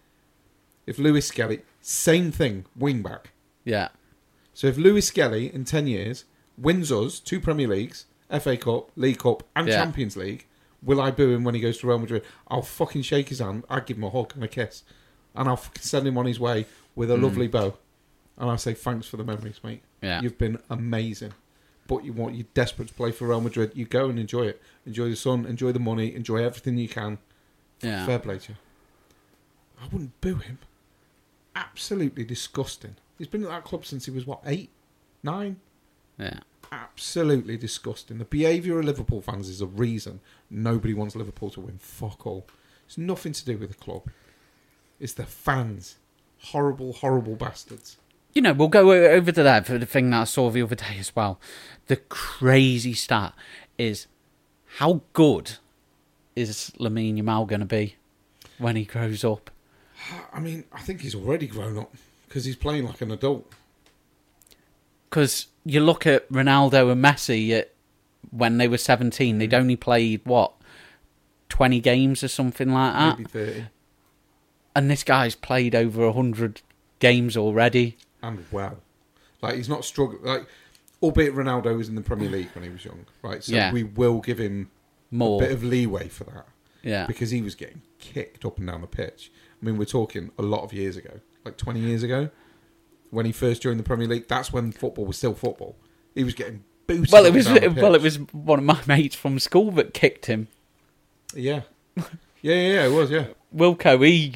same thing, wing back. Yeah. So if Lewis Skelly in 10 years wins us 2 Premier Leagues, FA Cup, League Cup, and Champions League, will I boo him when he goes to Real Madrid? I'll fucking shake his hand, I'll give him a hug and a kiss, and I'll fucking send him on his way with a lovely bow. And I'll say, thanks for the memories, mate. Yeah. You've been amazing. But you're desperate to play for Real Madrid. You go and enjoy it. Enjoy the sun, enjoy the money, enjoy everything you can. Yeah. Fair play to you. I wouldn't boo him. Absolutely disgusting. He's been at that club since he was, 8? 9? Yeah. Absolutely disgusting. The behaviour of Liverpool fans is a reason nobody wants Liverpool to win. Fuck all. It's nothing to do with the club. It's the fans. Horrible, horrible bastards. You know, we'll go over to that for the thing that I saw the other day as well. The crazy stat is how good is Lamine Yamal going to be when he grows up? I mean, I think he's already grown up because he's playing like an adult. Because you look at Ronaldo and Messi when they were 17, they'd only played, 20 games or something like that? Maybe 30. And this guy's played over 100 games already. And well. Like, he's not struggling. Like, albeit Ronaldo was in the Premier League when he was young, right? So we will give him more a bit of leeway for that. Yeah. Because he was getting kicked up and down the pitch. I mean, we're talking a lot of years ago. Like 20 years ago. When he first joined the Premier League, that's when football was still football. He was getting booted. Well, it was one of my mates from school that kicked him. Yeah. Yeah, it was, yeah. Wilco, he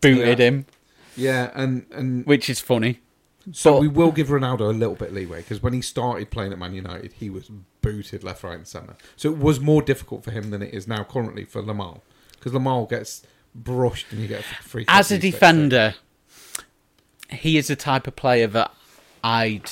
booted him. Yeah, and which is funny. So we will give Ronaldo a little bit of leeway, because when he started playing at Man United, he was booted left, right and centre. So it was more difficult for him than it is now currently for Lamar, because Lamar gets brushed and you get a free kick. As a defender, he is the type of player that I'd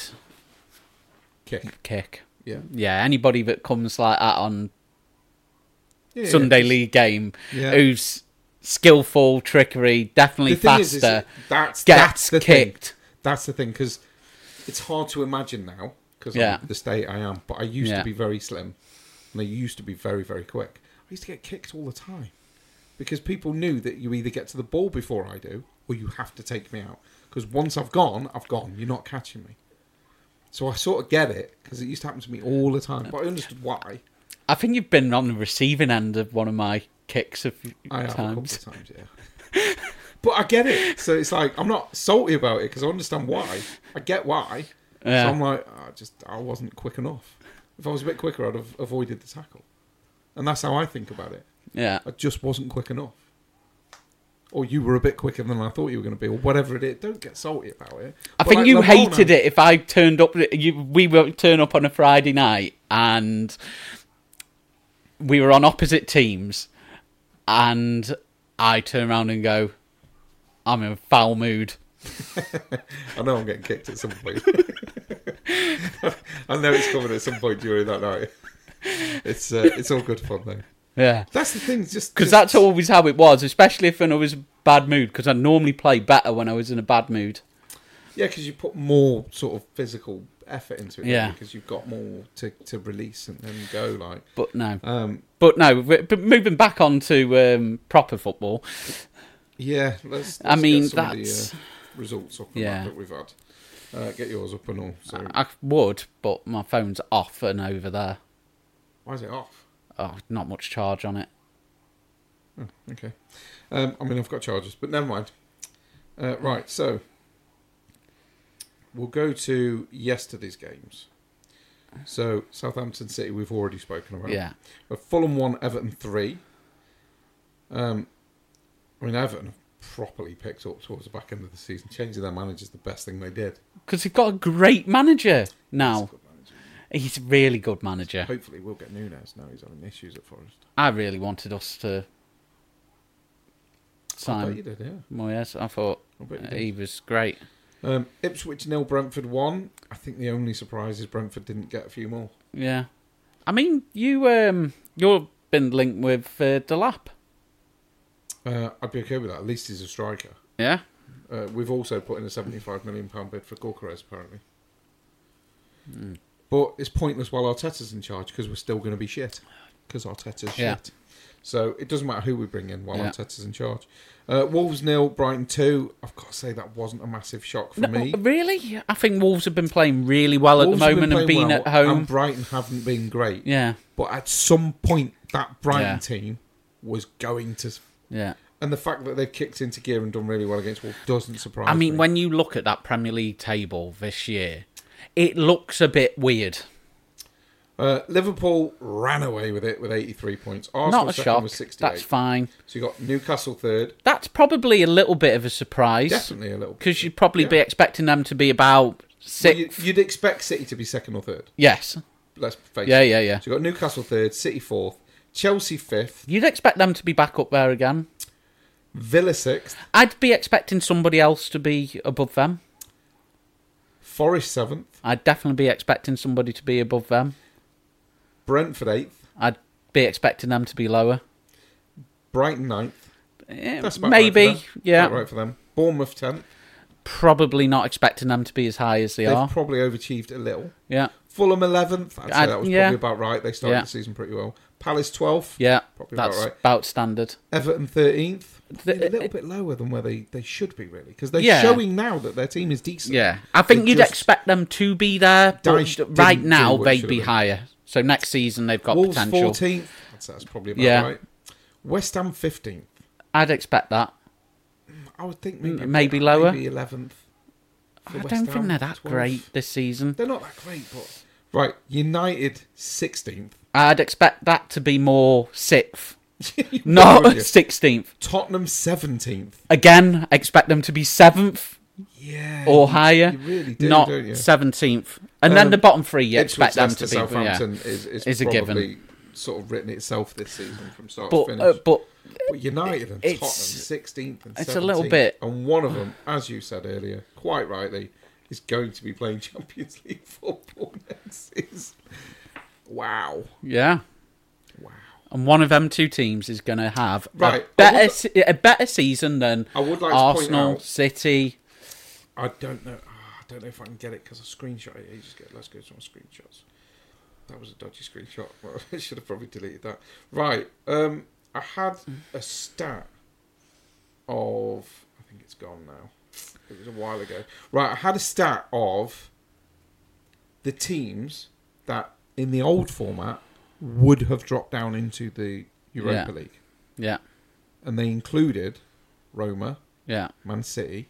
kick. Yeah, anybody that comes like that on Sunday league game who's skillful, trickery, definitely faster, gets kicked. That's the thing, because it's hard to imagine now, because I'm the state I am, but I used to be very slim, and I used to be very, very quick. I used to get kicked all the time, because people knew that you either get to the ball before I do, or you have to take me out. Because once I've gone. You're not catching me. So I sort of get it, because it used to happen to me all the time, but I understood why. I think you've been on the receiving end of one of my kicks a few times. I have a couple of times, yeah. But I get it. So it's like, I'm not salty about it, because I understand why. I get why. Yeah. So I'm like, I wasn't quick enough. If I was a bit quicker, I'd have avoided the tackle. And that's how I think about it. Yeah. I just wasn't quick enough. Or you were a bit quicker than I thought you were going to be, or whatever it is. Don't get salty about it. I think you hated it if I turned up. We would turn up on a Friday night and we were on opposite teams, and I turn around and go, I'm in a foul mood. I know I'm getting kicked at some point. I know it's coming at some point during that night. It's all good fun though. Yeah, that's the thing. Just because that's always how it was, especially if I was in a bad mood. Because I normally play better when I was in a bad mood. Yeah, because you put more sort of physical effort into it. Yeah, because you've got more to release and then go like. But But moving back on to proper football. Yeah, let's I mean, get some that's of the results up and that we've had. Get yours up and all. So. I would, but my phone's off and over there. Why is it off? Oh, not much charge on it. Oh, okay. I mean, I've got charges, but never mind. Right, so we'll go to yesterday's games. So Southampton City, we've already spoken about. Yeah. Fulham 1, Everton 3. I mean, Everton have properly picked up towards the back end of the season. Changing their manager is the best thing they did. Because they've got a great manager now. He's a really good manager. Hopefully we'll get Nunes now. He's having issues at Forest. I really wanted us to sign. I bet you did, yeah. Moyes. I thought he was great. Ipswich 0, Brentford 1. I think the only surprise is Brentford didn't get a few more. Yeah. I mean, you've been linked with Delap. I'd be okay with that. At least he's a striker. Yeah. We've also put in a £75 million bid for Gorkarez, apparently. But it's pointless while Arteta's in charge, because we're still going to be shit. Because Arteta's shit. So it doesn't matter who we bring in while Arteta's in charge. Wolves 0, Brighton 2. I've got to say that wasn't a massive shock for me. Really? I think Wolves have been playing really well at the moment and being at home. And Brighton haven't been great. Yeah. But at some point, that Brighton team was going to... Yeah. And the fact that they've kicked into gear and done really well against Wolves doesn't surprise me. I mean, when you look at that Premier League table this year, it looks a bit weird. Liverpool ran away with it with 83 points. Arsenal Not a second shock. with 68. That's fine. So you got Newcastle third. That's probably a little bit of a surprise. Definitely a little bit. Because you'd probably be expecting them to be about sixth. Well, you'd expect City to be second or third. Yes. Let's face it. Yeah. So you got Newcastle third, City fourth, Chelsea fifth. You'd expect them to be back up there again. Villa sixth. I'd be expecting somebody else to be above them. Forest seventh. I'd definitely be expecting somebody to be above them. Brentford eighth. I'd be expecting them to be lower. Brighton ninth. That's about maybe, right for them. yeah. About right for them. Bournemouth 10th. Probably not expecting them to be as high as they are. They've probably overachieved a little. Yeah. Fulham 11th. I'd say that was probably about right. They started the season pretty well. Palace 12th. Yeah, probably that's about right. About standard. Everton 13th. A little bit lower than where they should be, really. Because they're showing now that their team is decent. Yeah. I think you'd expect them to be there, but right now they'd be higher. So next season they've got Wolves potential. 14th. That's probably about right. West Ham 15th. I'd expect that. I would think maybe lower. Maybe 11th. I don't think they're that 12th. Great this season. They're not that great, but... Right, United 16th. I'd expect that to be more 6th not 16th. Tottenham 17th. Again, expect them to be 7th or higher. You really do, not don't you? 17th. And then the bottom three, you expect them to be. Southampton is a probably given. Sort of written itself this season from start to finish. But United and Tottenham 16th and 17th. It's a little bit. And one of them, as you said earlier, quite rightly, is going to be playing Champions League football next season. Wow. Yeah. Wow. And one of them two teams is going to have right. a better season than I would like Arsenal, to point out, City. I don't know. I don't know if I can get it because I screenshot it ages ago. Let's go to my screenshots. That was a dodgy screenshot. Well, I should have probably deleted that. Right. I had a stat of... I think it's gone now. It was a while ago. Right, I had a stat of the teams that, in the old format, would have dropped down into the Europa League. Yeah. And they included Roma, Man City.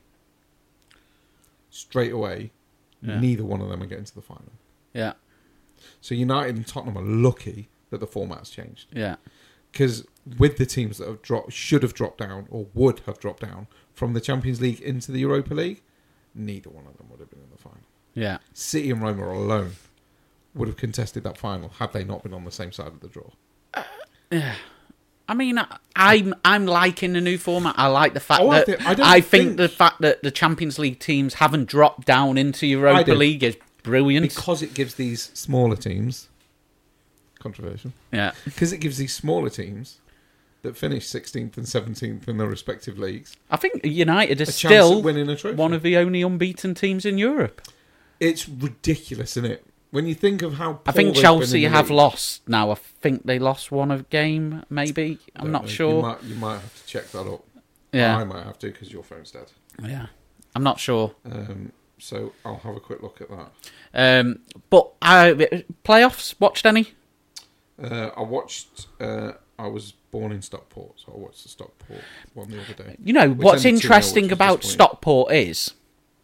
Straight away, neither one of them are getting to the final. Yeah. So United and Tottenham are lucky that the format's changed. Yeah. Because with the teams that have should have dropped down or would have dropped down from the Champions League into the Europa League, neither one of them would have been in the final. Yeah. City and Roma alone would have contested that final had they not been on the same side of the draw. Yeah. I mean, I'm liking the new format. I like the fact that I think the fact that the Champions League teams haven't dropped down into Europa League is brilliant. Because it gives these smaller teams... Controversial. Yeah. Because it gives these smaller teams that finish 16th and 17th in their respective leagues... I think United is chance still at winning a trophy. One of the only unbeaten teams in Europe. It's ridiculous, isn't it? When you think of how... I think Chelsea have lost now. I think they lost one of game, maybe. I'm not sure. You might have to check that up. Yeah. I might have to because your phone's dead. Yeah. I'm not sure. So I'll have a quick look at that. But playoffs, watched any? I watched... I was born in Stockport, so I watched the Stockport one the other day. You know, what's interesting about Stockport is...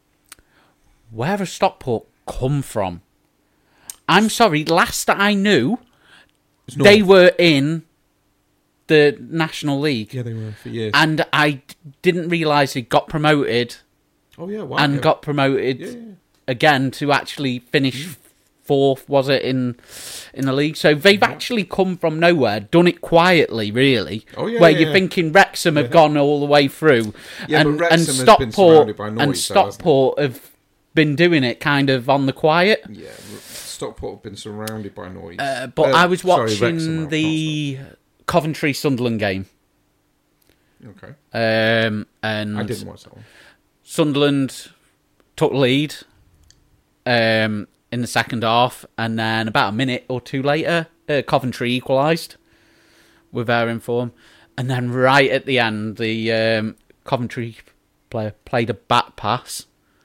Where has Stockport come from? I'm sorry, last that I knew, they were in the National League. Yeah, they were for years. And I didn't realise they got promoted. Oh, yeah, wow. And got promoted again to actually finish fourth, was it, in the league? So they've actually come from nowhere, done it quietly, really. Oh, yeah, where you're thinking Wrexham have gone all the way through. Yeah, but Wrexham has been surrounded by noise. And Stockport have been doing it kind of on the quiet. Yeah, Stockport have been surrounded by noise. But I was watching the Coventry-Sunderland game. Okay. And I didn't watch that one. Sunderland took lead in the second half, and then about a minute or two later, Coventry equalised with their inform. And then right at the end, the Coventry player played a back pass.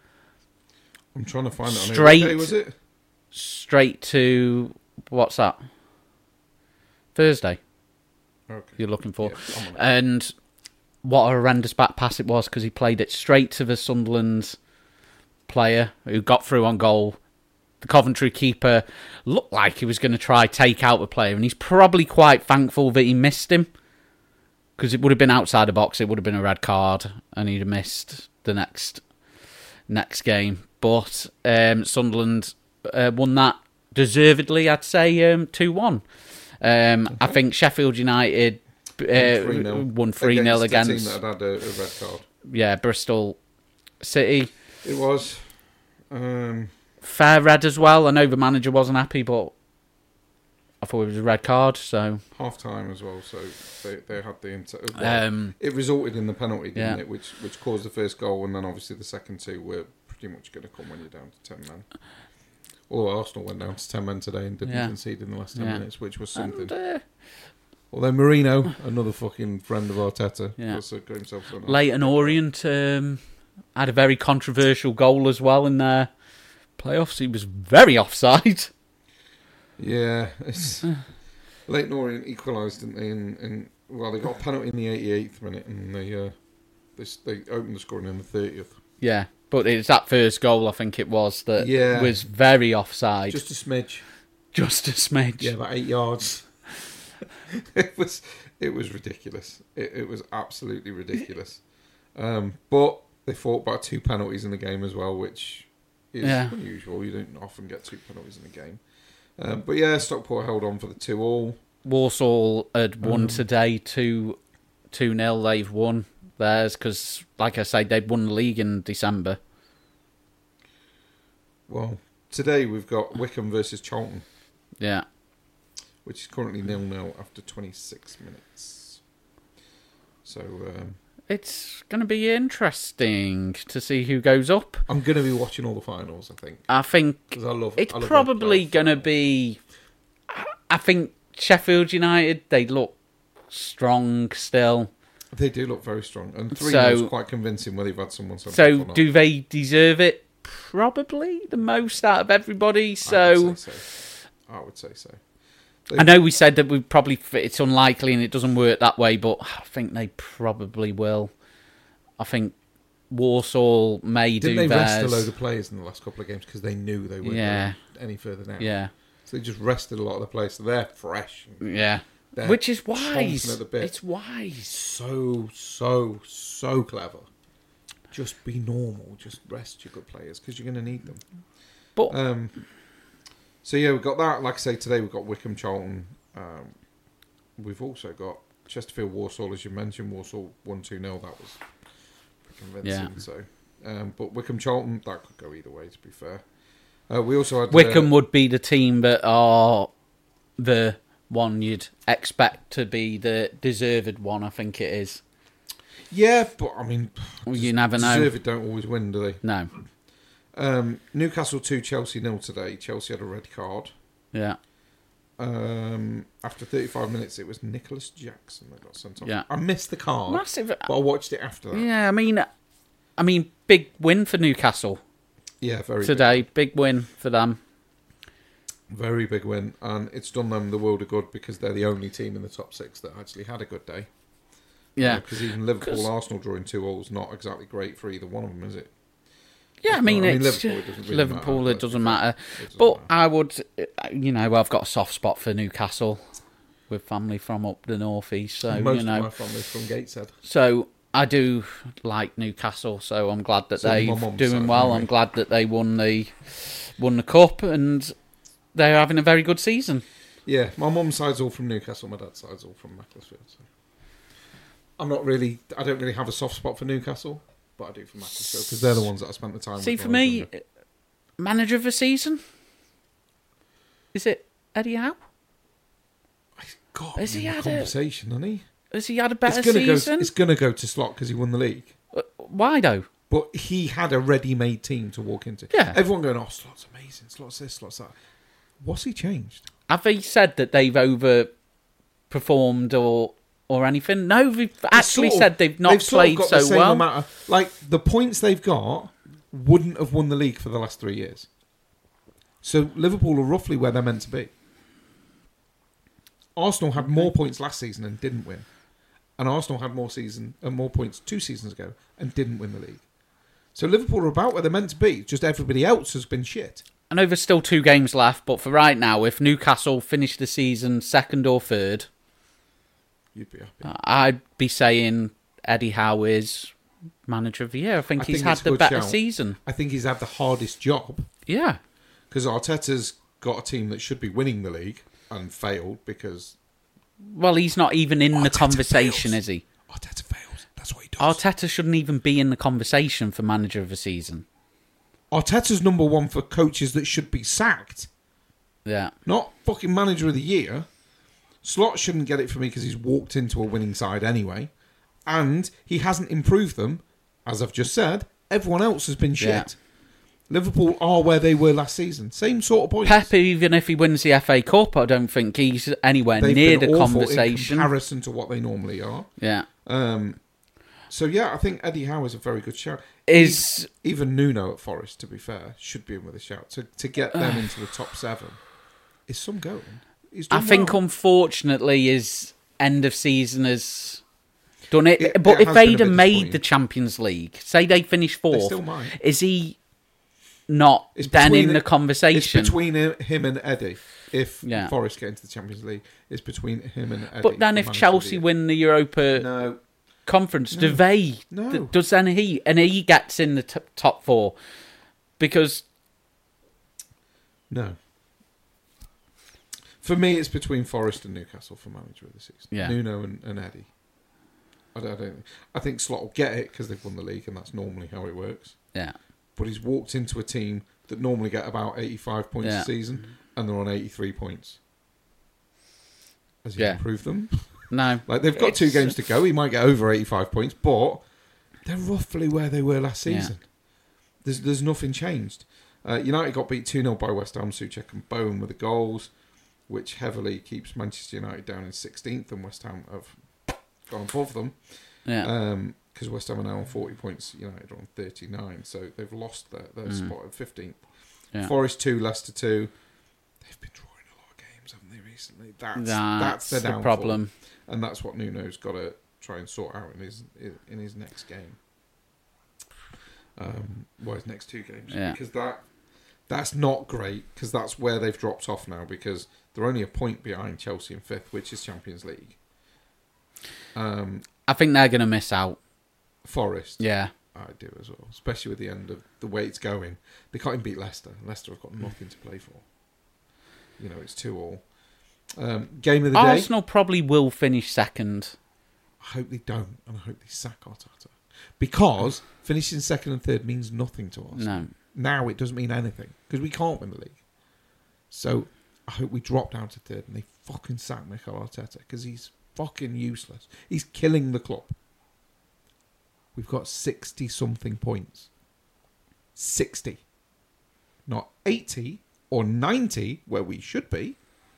I'm trying to find it. Straight, what day was it? Straight to, what's that? Thursday. Okay. You're looking for. Yeah, and what a horrendous back pass it was, because he played it straight to the Sunderland player who got through on goal. The Coventry keeper looked like he was going to try take out the player, and he's probably quite thankful that he missed him, because it would have been outside the box, it would have been a red card, and he'd have missed the next game. But Sunderland won that deservedly, I'd say, 2-1. I think Sheffield United won 3-0 against the team that had a red card. Yeah, Bristol City. It was fair red as well. I know the manager wasn't happy, but I thought it was a red card. So half time as well. So they had the it resulted in the penalty, didn't it? Which caused the first goal, and then obviously the second two were pretty much going to come when you're down to 10 men. Although Arsenal went down to 10 men today and didn't concede in the last 10 minutes, which was something. Although Marino, another fucking friend of Arteta, also got himself on. Leyton Orient had a very controversial goal as well in their playoffs. He was very offside. Yeah, Leyton Orient equalised, didn't they? Well, they got a penalty in the 88th minute, and they opened the scoring in the 30th. Yeah, but it's that first goal, I think it was, that was very offside. Just a smidge. Just a smidge. Yeah, about 8 yards. It It was ridiculous. It was absolutely ridiculous. But they fought about 2 penalties in the game as well, which is unusual. You don't often get 2 penalties in a game. But yeah, Stockport held on for the 2-2. Walsall had won today 2-0. They've won theirs because, like I say, they'd won the league in December. Well, today we've got Wycombe versus Charlton. Yeah. Which is currently 0-0 after 26 minutes. So... it's going to be interesting to see who goes up. I'm going to be watching all the finals, I think. I think it's probably going to be... I think Sheffield United, they look strong still. They do look very strong. And 3-0 is quite convincing where they've had someone... So do they deserve it? Probably the most out of everybody. So I would say so. I know we said that it's unlikely and it doesn't work that way, but I think they probably will. I think Walsall may do theirs. Didn't they rest a load of players in the last couple of games because they knew they weren't going any further down? Yeah. So they just rested a lot of the players, so they're fresh. Yeah. Which is wise. It's wise. So clever. Just be normal. Just rest your good players because you're going to need them. But so yeah, we've got that. Like I say, today we've got Wycombe Charlton. We've also got Chesterfield Walsall, as you mentioned. Walsall 1-2-0. That was convincing. Yeah. So, but Wycombe Charlton, that could go either way. To be fair, we also had Wycombe would be the team that are the one you'd expect to be the deserved one. I think it is. Yeah, but I mean, you never know. Deserved don't always win, do they? No. Newcastle 2, Chelsea 0 today. Chelsea had a red card. Yeah. After 35 minutes, it was Nicholas Jackson that got sent off. Yeah. I missed the card, Massive. but I watched it after that. Yeah, I mean, big win for Newcastle. Yeah, very today. Big win for them. Very big win, and it's done them the world of good because they're the only team in the top 6 that actually had a good day. Yeah, because even Liverpool, Arsenal drawing 2-2 is not exactly great for either one of them, is it? Yeah, I mean Liverpool, it doesn't really Liverpool, matter, it doesn't matter. But I would, I've got a soft spot for Newcastle with family from up the northeast. So most of my family's from Gateshead. So I do like Newcastle. So I'm glad that they're doing well. I'm glad that they won the cup and they're having a very good season. Yeah, my mum's side's all from Newcastle. My dad's side's all from Macclesfield. So I don't really have a soft spot for Newcastle. But I do for Macclesfield because they're the ones that I spent the time with. See, for me, manager of the season, is it Eddie Howe? God, has he had a conversation, hasn't he? Has he had a better season? It's going to go to Slot because he won the league. Why though? But he had a ready-made team to walk into. Yeah. Everyone going, oh, Slot's amazing, Slot's this, Slot's that. What's he changed? Have they said that they've overperformed or anything? No, they've actually said they've not played so well. Like, the points they've got wouldn't have won the league for the last 3 years. So Liverpool are roughly where they're meant to be. Arsenal had more points last season and didn't win. And Arsenal had more points 2 seasons ago and didn't win the league. So Liverpool are about where they're meant to be. Just everybody else has been shit. I know there's still 2 games left, but for right now, if Newcastle finish the season 2nd or 3rd, you'd be happy. I'd be saying Eddie Howe is manager of the year. I think he's had the better season. I think he's had the hardest job. Yeah. Because Arteta's got a team that should be winning the league and failed because... Well, he's not even in the conversation, fails. Is he? Arteta fails. That's what he does. Arteta shouldn't even be in the conversation for manager of the season. Arteta's number 1 for coaches that should be sacked. Yeah. Not fucking manager of the year. Slot shouldn't get it for me because he's walked into a winning side anyway. And he hasn't improved them. As I've just said, everyone else has been shit. Yeah. Liverpool are where they were last season. Same sort of points. Pep, even if he wins the FA Cup, I don't think he's anywhere near the conversation. In comparison to what they normally are. Yeah. So, yeah, I think Eddie Howe is a very good shout. Even Nuno at Forest, to be fair, should be in with a shout. To get them into the top 7 is some going. I think, unfortunately, his end of season has done it. But if they'd have made the Champions League, say they finish 4th, they still might. Is he not then in the conversation? It's between him and Eddie. if Forest get into the Champions League, it's between him and Eddie. But then if Chelsea win the Europa Conference, does then he gets in the top 4? Because... No. For me, it's between Forest and Newcastle for manager of the season. Yeah. Nuno and Eddie. I think Slot will get it because they've won the league, and that's normally how it works. Yeah. But he's walked into a team that normally get about 85 points a season, and they're on 83 points. Has he improved them? No. Like, they've got 2 games to go. He might get over 85 points, but they're roughly where they were last season. Yeah. There's nothing changed. United got beat 2-0 by West Ham. Souček and Bowen with the goals, which heavily keeps Manchester United down in 16th, and West Ham have gone above them. Yeah. Because West Ham are now on 40 points, United are on 39, so they've lost their spot at 15th. Yeah. Forest 2, Leicester 2. They've been drawing a lot of games, haven't they, recently? That's their downfall. Problem. And that's what Nuno's got to try and sort out in his next game. His next 2 games. Yeah. Because that's not great, because that's where they've dropped off now, because they're only a point behind Chelsea in 5th, which is Champions League. I think they're going to miss out. Forest? Yeah. I do as well, especially with the end of the way it's going. They can't even beat Leicester. Leicester have got nothing to play for. It's 2-2. Game of the day. Arsenal probably will finish second. I hope they don't, and I hope they sack Arteta. Because finishing second and third means nothing to us. No. Now it doesn't mean anything, because we can't win the league. So I hope we drop down to third and they fucking sack Mikel Arteta, because he's fucking useless. He's killing the club. We've got 60-something points. 60. Not 80 or 90, where we should be.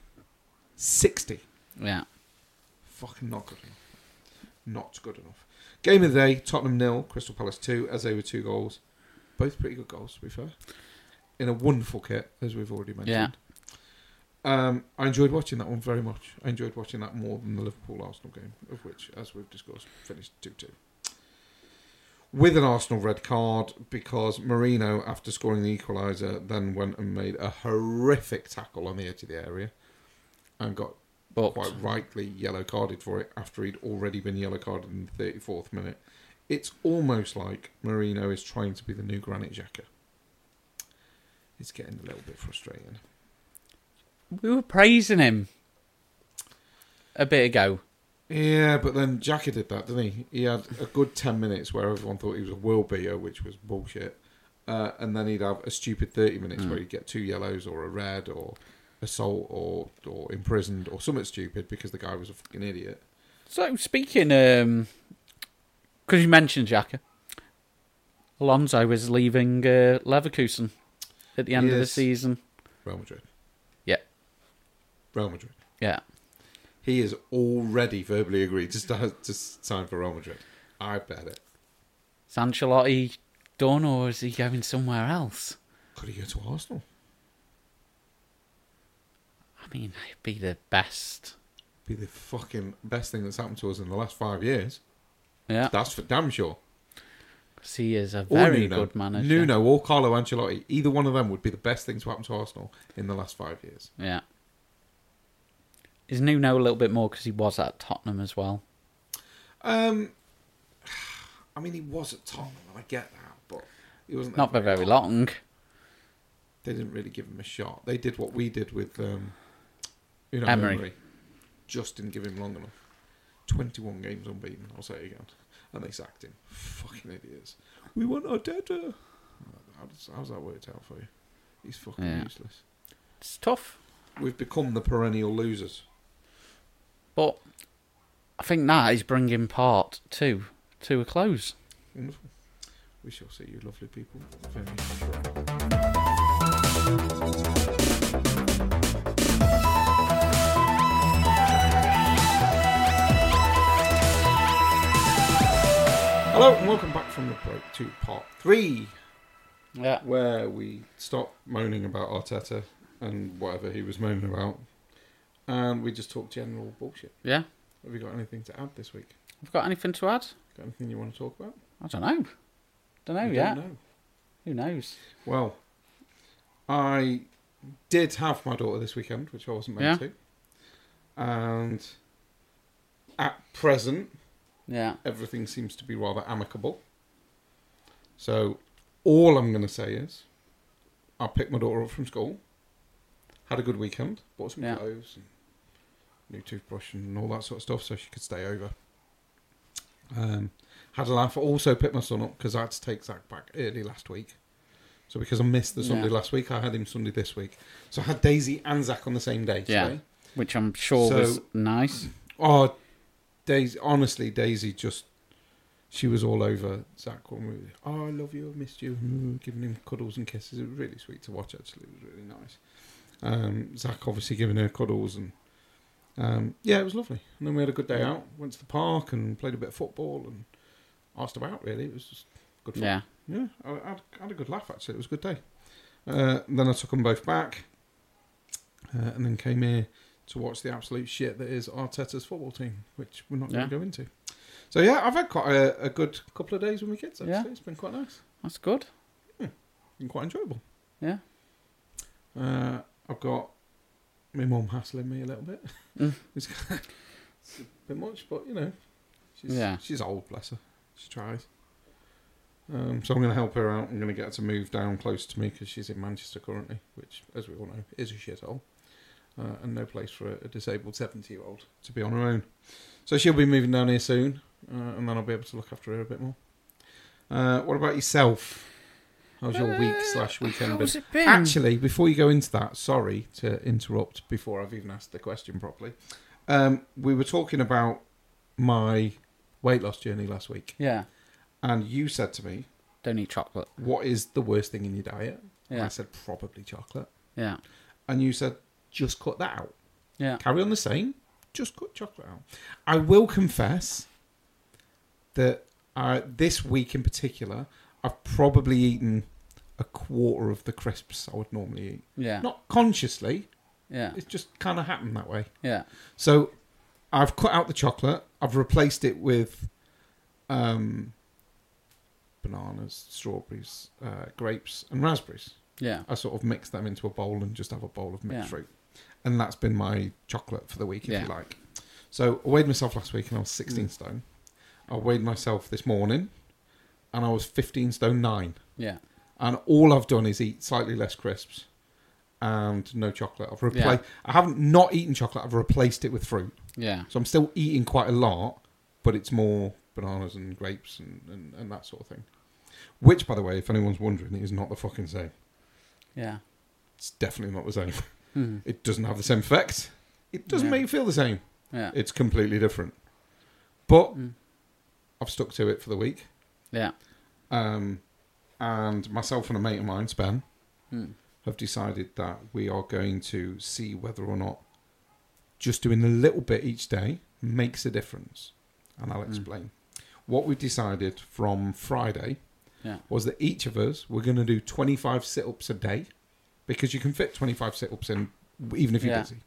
60. Yeah. Fucking not good enough. Not good enough. Game of the day, Tottenham 0, Crystal Palace 2, Eze with 2 goals. Both pretty good goals, to be fair. In a wonderful kit, as we've already mentioned. Yeah. I enjoyed watching that one very much. I enjoyed watching that more than the Liverpool-Arsenal game, of which, as we've discussed, finished 2-2. With an Arsenal red card, because Marino, after scoring the equaliser, then went and made a horrific tackle on the edge of the area and got quite rightly yellow carded for it after he'd already been yellow carded in the 34th minute. It's almost like Marino is trying to be the new Granit Xhaka. It's getting a little bit frustrating. We were praising him a bit ago. Yeah, but then Xhaka did that, didn't he? He had a good 10 minutes where everyone thought he was a world beater, which was bullshit. And then he'd have a stupid 30 minutes where he'd get 2 yellows or a red or assault or imprisoned or something stupid because the guy was a fucking idiot. So, speaking, because you mentioned Xhaka, Alonso was leaving Leverkusen at the end of the season. Real Madrid. Yeah. Real Madrid. Yeah. He has already verbally agreed to sign for Real Madrid. I bet it. Is Ancelotti done, or is he going somewhere else? Could he go to Arsenal? I mean, it'd be the best. Be the fucking best thing that's happened to us in the last 5 years. Yeah. That's for damn sure. Because he is a very good manager. Nuno or Carlo Ancelotti, either one of them would be the best thing to happen to Arsenal in the last 5 years. Yeah. Is Nuno a little bit more because he was at Tottenham as well? I mean, he was at Tottenham, and I get that, but he wasn't there not for very long. They didn't really give him a shot. They did what we did with Emery. Just didn't give him long enough. 21 games unbeaten, I'll say it again. And they sacked him. Fucking idiots. We want Arteta. How's that worked out for you? He's fucking useless. It's tough. We've become the perennial losers. But I think that is bringing part 2 to a close. Wonderful. We shall see you lovely people very shortly. Hello and welcome back from the break to part 3. Yeah. Where we stop moaning about Arteta and whatever he was moaning about. And we just talk general bullshit. Yeah. Have you got anything to add this week? Have you got anything to add? Got anything you want to talk about? I don't know. Don't know yet. Who knows? Well, I did have my daughter this weekend, which I wasn't meant to. And at present, everything seems to be rather amicable. So all I'm going to say is, I picked my daughter up from school, had a good weekend, bought some clothes, and new toothbrush and all that sort of stuff so she could stay over. Had a laugh. I also picked my son up because I had to take Zach back early last week. So because I missed the Sunday last week, I had him Sunday this week. So I had Daisy and Zach on the same day today. Which I'm sure was nice. Oh, Daisy, honestly, Daisy just, she was all over Zach when we were, I love you, I missed you, giving him cuddles and kisses. It was really sweet to watch, actually. It was really nice. Zach obviously giving her cuddles and it was lovely. And then we had a good day out, went to the park and played a bit of football and asked about, really. It was just good fun. Yeah, I had a good laugh, actually. It was a good day. Then I took them both back and then came here to watch the absolute shit that is Arteta's football team, which we're not going to go into. So, I've had quite a good couple of days with my kids, actually. Yeah. It's been quite nice. That's good. Yeah, been quite enjoyable. Yeah. I've got my mum hassling me a little bit. It's a bit much, but, she's old, bless her. She tries. So I'm going to help her out. I'm going to get her to move down close to me because she's in Manchester currently, which, as we all know, is a shithole. And no place for a disabled 70-year-old to be on her own. So she'll be moving down here soon, and then I'll be able to look after her a bit more. What about yourself? How's your week/weekend been? Been? Actually, before you go into that, sorry to interrupt before I've even asked the question properly. We were talking about my weight loss journey last week. Yeah. And you said to me, don't eat chocolate. What is the worst thing in your diet? Yeah. And I said, probably chocolate. Yeah. And you said, just cut that out. Yeah. Carry on the same, just cut chocolate out. I will confess that this week in particular, I've probably eaten a quarter of the crisps I would normally eat. Yeah. Not consciously. Yeah. It's just kind of happened that way. Yeah. So I've cut out the chocolate. I've replaced it with bananas, strawberries, grapes, and raspberries. Yeah. I sort of mix them into a bowl and just have a bowl of mixed fruit. And that's been my chocolate for the week, if you like. So I weighed myself last week and I was 16 stone. I weighed myself this morning and I was 15 stone 9. Yeah. And all I've done is eat slightly less crisps and no chocolate. I haven't not eaten chocolate, I've replaced it with fruit. Yeah. So I'm still eating quite a lot, but it's more bananas and grapes and that sort of thing. Which, by the way, if anyone's wondering, is not the fucking same. Yeah. It's definitely not the same. It doesn't have the same effect. It doesn't make you feel the same. Yeah. It's completely different. But I've stuck to it for the week. Yeah. And myself and a mate of mine, Spen, have decided that we are going to see whether or not just doing a little bit each day makes a difference. And I'll explain. What we decided from Friday was that each of us were going to do 25 sit-ups a day, because you can fit 25 sit-ups in even if you're busy.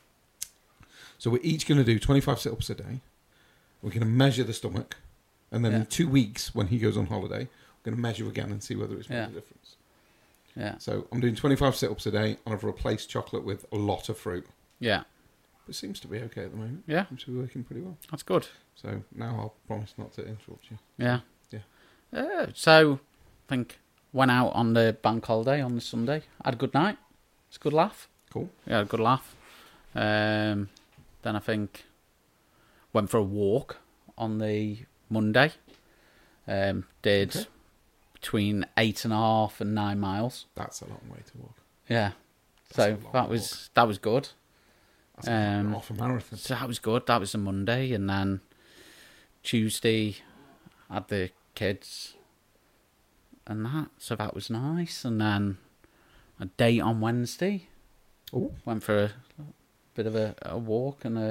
So we're each going to do 25 sit-ups a day. We're going to measure the stomach. And then in 2 weeks, when he goes on holiday, we're going to measure again and see whether it's making a difference. Yeah. So I'm doing 25 sit-ups a day, and I've replaced chocolate with a lot of fruit. Yeah. It seems to be okay at the moment. Yeah. Seems to be working pretty well. That's good. So now I'll promise not to interrupt you. Yeah. Yeah. So I think went out on the bank holiday on the Sunday. Had a good night. It's a good laugh. Cool. Yeah, a good laugh. Then I think went for a walk on the Monday. Did between 8.5 and 9 miles. That's a long way to walk. Yeah. So that was good. That's half a marathon. So that was good. That was a Monday, and then Tuesday had the kids and that. So that was nice. And then a date on Wednesday. Oh. Went for a bit of a walk and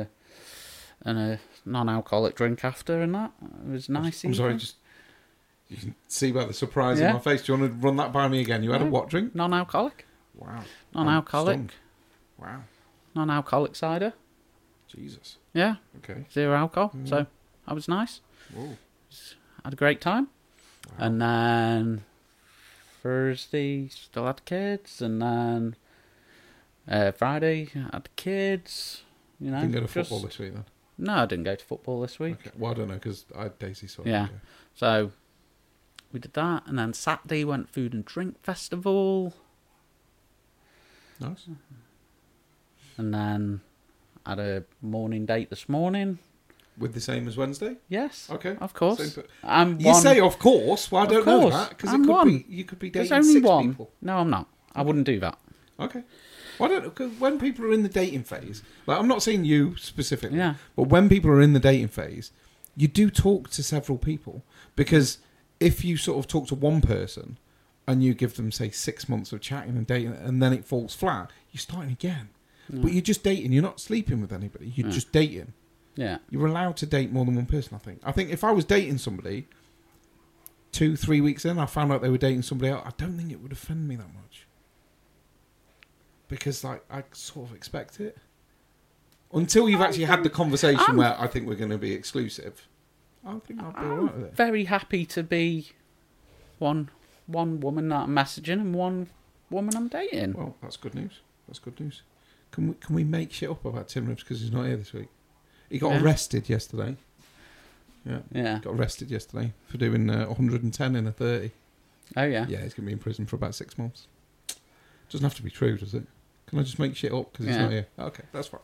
a non-alcoholic drink after, and that. It was nice. I'm sorry, just you can see by the surprise in my face. Do you want to run that by me again? You had a what drink? Non-alcoholic. Wow. Non-alcoholic. Wow. Non-alcoholic cider. Jesus. Yeah. Okay. 0 alcohol. So that was nice. Whoa. Had a great time. Wow. And then Thursday still had kids, and then Friday, I had the kids. You know, Didn't go to football this week then? No, I didn't go to football this week. Okay. Well, I don't know because I had Daisy. So Yeah. So we did that, and then Saturday went food and drink festival, Nice. and then had a morning date this morning. With the same as Wednesday? Yes. Okay. Of course. Same, I'm you one. say of course. Well, I Of don't know course. that because I'm one. you could be There's dating only 6 one. people. No, I'm not. I wouldn't do that. Okay. Well, I don't know, 'cause when people are in the dating phase, like I'm not saying you specifically, Yeah. but when people are in the dating phase, you do talk to several people because if you sort of talk to one person and you give them say 6 months of chatting and dating and then it falls flat, you're starting again. But you're just dating. You're not sleeping with anybody. You're just dating. Yeah. You're allowed to date more than one person, I think. I think if I was dating somebody 2-3 weeks in, I found out they were dating somebody else, I don't think it would offend me that much. Because like I sort of expect it. Until you've actually had the conversation where I think we're going to be exclusive, I think I'll be alright with it. Very happy to be one woman that I'm messaging and one woman I'm dating. Well, that's good news. That's good news. Can we make shit up about Tim Ribs because he's not here this week? He got arrested yesterday. Yeah. Got arrested yesterday for doing 110 in a 30. Oh yeah. Yeah, he's going to be in prison for about 6 months. Doesn't have to be true, does it? Can I just make shit up because he's not here? Okay, that's fine.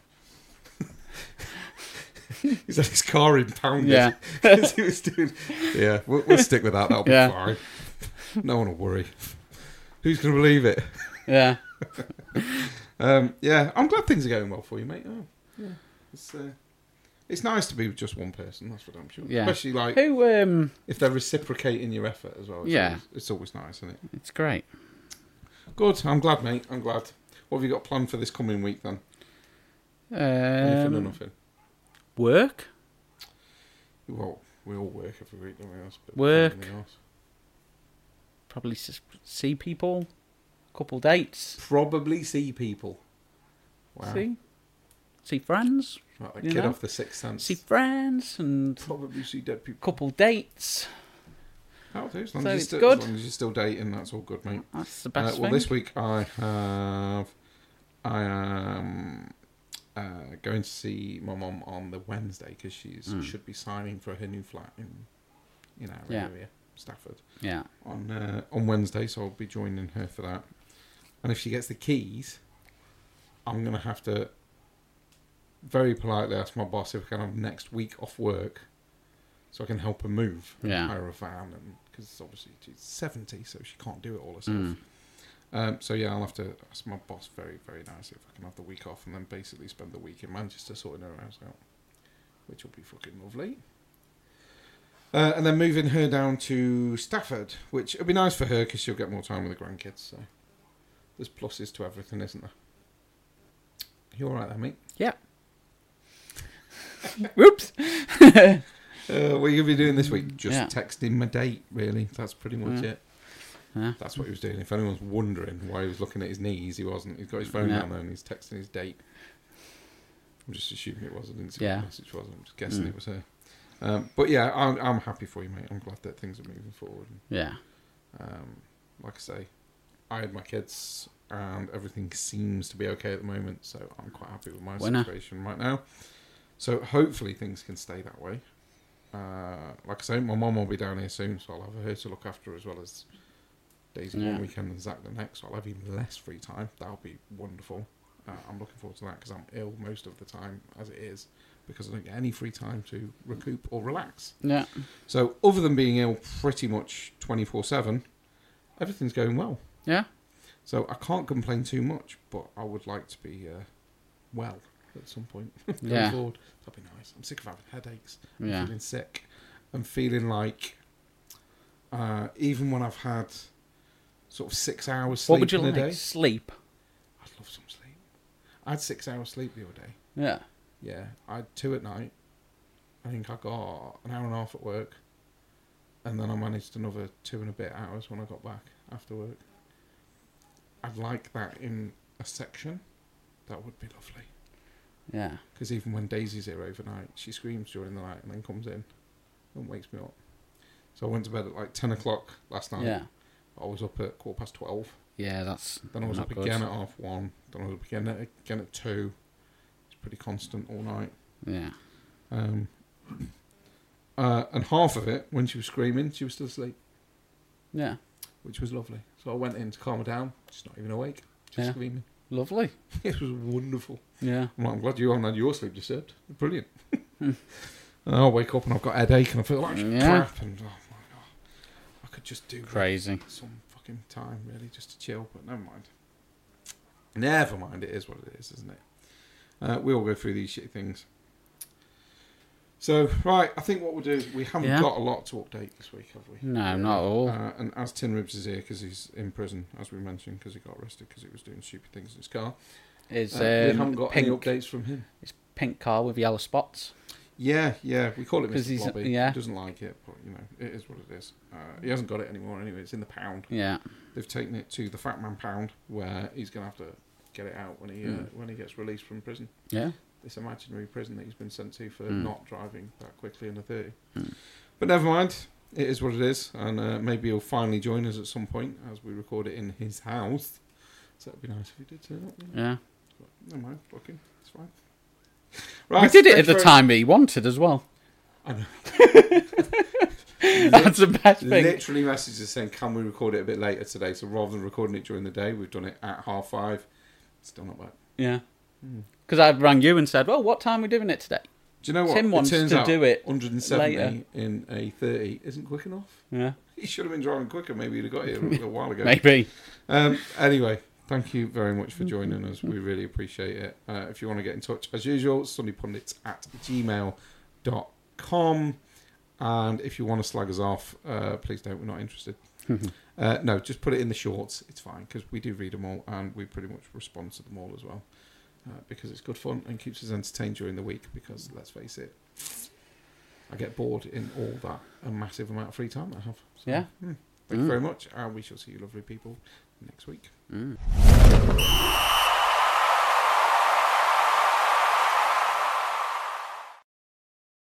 He's had his car impounded. Yeah. Because he was doing... Yeah, we'll stick with that. That'll be Yeah. fine. No one will worry. Who's going to believe it? Yeah. Yeah, I'm glad things are going well for you, mate. Oh, yeah. It's nice to be with just one person, that's for damn sure. Yeah. Especially like Who? if they're reciprocating your effort as well. It's always nice, isn't it? It's great. Good. I'm glad, mate. I'm glad. What have you got planned for this coming week then? Anything or nothing? Work. Well, we all work every week, don't we? That's a bit Work. of a pain in the arse. Probably see people. Couple dates. Probably see people. Wow. See friends. Like the you kid know? off the Sixth Sense. See friends and Probably see dead people. couple dates. That'll do. As long, So as, it's you're good. as long as you're still dating, that's all good, mate. That's the best Well, thing. this week I am going to see my mum on the Wednesday because she should be signing for her new flat in our area, Stafford. Yeah. On Wednesday, so I'll be joining her for that. And if she gets the keys, I'm going to have to very politely ask my boss if I can have next week off work so I can help her move and hire a van. Because obviously she's 70, so she can't do it all herself. So yeah, I'll have to ask my boss very, very nicely if I can have the week off and then basically spend the week in Manchester sorting her house out, which will be fucking lovely. And then moving her down to Stafford, which will be nice for her because she'll get more time with the grandkids. So there's pluses to everything, isn't there? You all right there, mate? Yeah. Whoops. What are you going to be doing this week? Just texting my date, really. That's pretty much it. Yeah. That's what he was doing. If anyone's wondering why he was looking at his knees, he wasn't. He's got his phone down there and he's texting his date. I'm just assuming it was. I didn't see what the message was. I'm just guessing it was her. But yeah, I'm happy for you, mate. I'm glad that things are moving forward. Yeah. Like I say, I had my kids and everything seems to be okay at the moment, so I'm quite happy with my situation right now. So hopefully things can stay that way. Like I say, my mum will be down here soon, so I'll have her to look after as well as Daisy one weekend and Zach the next. So I'll have even less free time. That'll be wonderful. I'm looking forward to that because I'm ill most of the time as it is, because I don't get any free time to recoup or relax. Yeah. So other than being ill pretty much 24/7, everything's going well. Yeah. So I can't complain too much, but I would like to be well at some point going forward. That'd be nice. I'm sick of having headaches. I'm feeling sick. I'm feeling like even when I've had sort of 6 hours sleep what would you in a like? day. Sleep. I'd love some sleep. I had 6 hours sleep the other day. Yeah. Yeah, I had 2 at night. I think I got an hour and a half at work. And then I managed another 2 and a bit hours when I got back after work. I'd like that in a section. That would be lovely. Yeah. Because even when Daisy's here overnight, she screams during the night and then comes in and wakes me up. So I went to bed at like 10 o'clock last night. Yeah. I was up at 12:15. Yeah, that's Then I was not up good. again at 1:30. Then I was up again at 2. It's pretty constant all night. Yeah. And half of it, when she was screaming, she was still asleep, Yeah. which was lovely. So I went in to calm her down. She's not even awake, just Yeah. screaming. Lovely. It was wonderful. Yeah. I'm glad you haven't had your sleep disturbed. Brilliant. I'll wake up and I've got a headache and I feel like crap. And oh my God, I could just do Crazy. some fucking time really just to chill, but never mind. Never mind. It is what it is, isn't it? We all go through these shit things. So, right, I think what we'll do is we haven't got a lot to update this week, have we? No, not at all. And as Tin Ribs is here because he's in prison, as we mentioned, because he got arrested because he was doing stupid things in his car. Is we haven't got any updates from him. It's pink car with yellow spots. Yeah, we call it Mr. He's, Blobby. yeah. He doesn't like it, but, you know, it is what it is. He hasn't got it anymore anyway. It's in the pound. Yeah. They've taken it to the Fat Man pound, where he's going to have to get it out when he gets released from prison. Yeah. This imaginary prison that he's been sent to for not driving that quickly under 30. But never mind. It is what it is. And maybe he'll finally join us at some point as we record it in his house. So it'd be nice if he did turn up. Yeah. But never mind. Fucking, it's fine. Right, We did it at the time he wanted as well. I know. That's the best thing. Literally messages saying, can we record it a bit later today? So rather than recording it during the day, we've done it at 5:30. Still not bad. Yeah. Because I rang you and said, well, what time are we doing it today? Do you know what? Tim wants turns to out do it 170 later. in a 30 isn't quick enough. Yeah. He should have been driving quicker. Maybe he'd have got here a little while ago. Maybe. Anyway, thank you very much for joining us. We really appreciate it. If you want to get in touch, as usual, sunnypundits@gmail.com. And if you want to slag us off, please don't. We're not interested. No, just put it in the shorts. It's fine, because we do read them all, and we pretty much respond to them all as well. Because it's good fun and keeps us entertained during the week, because, let's face it, I get bored in all that a massive amount of free time I have. So, Yeah. Thank you very much, and we shall see you lovely people next week.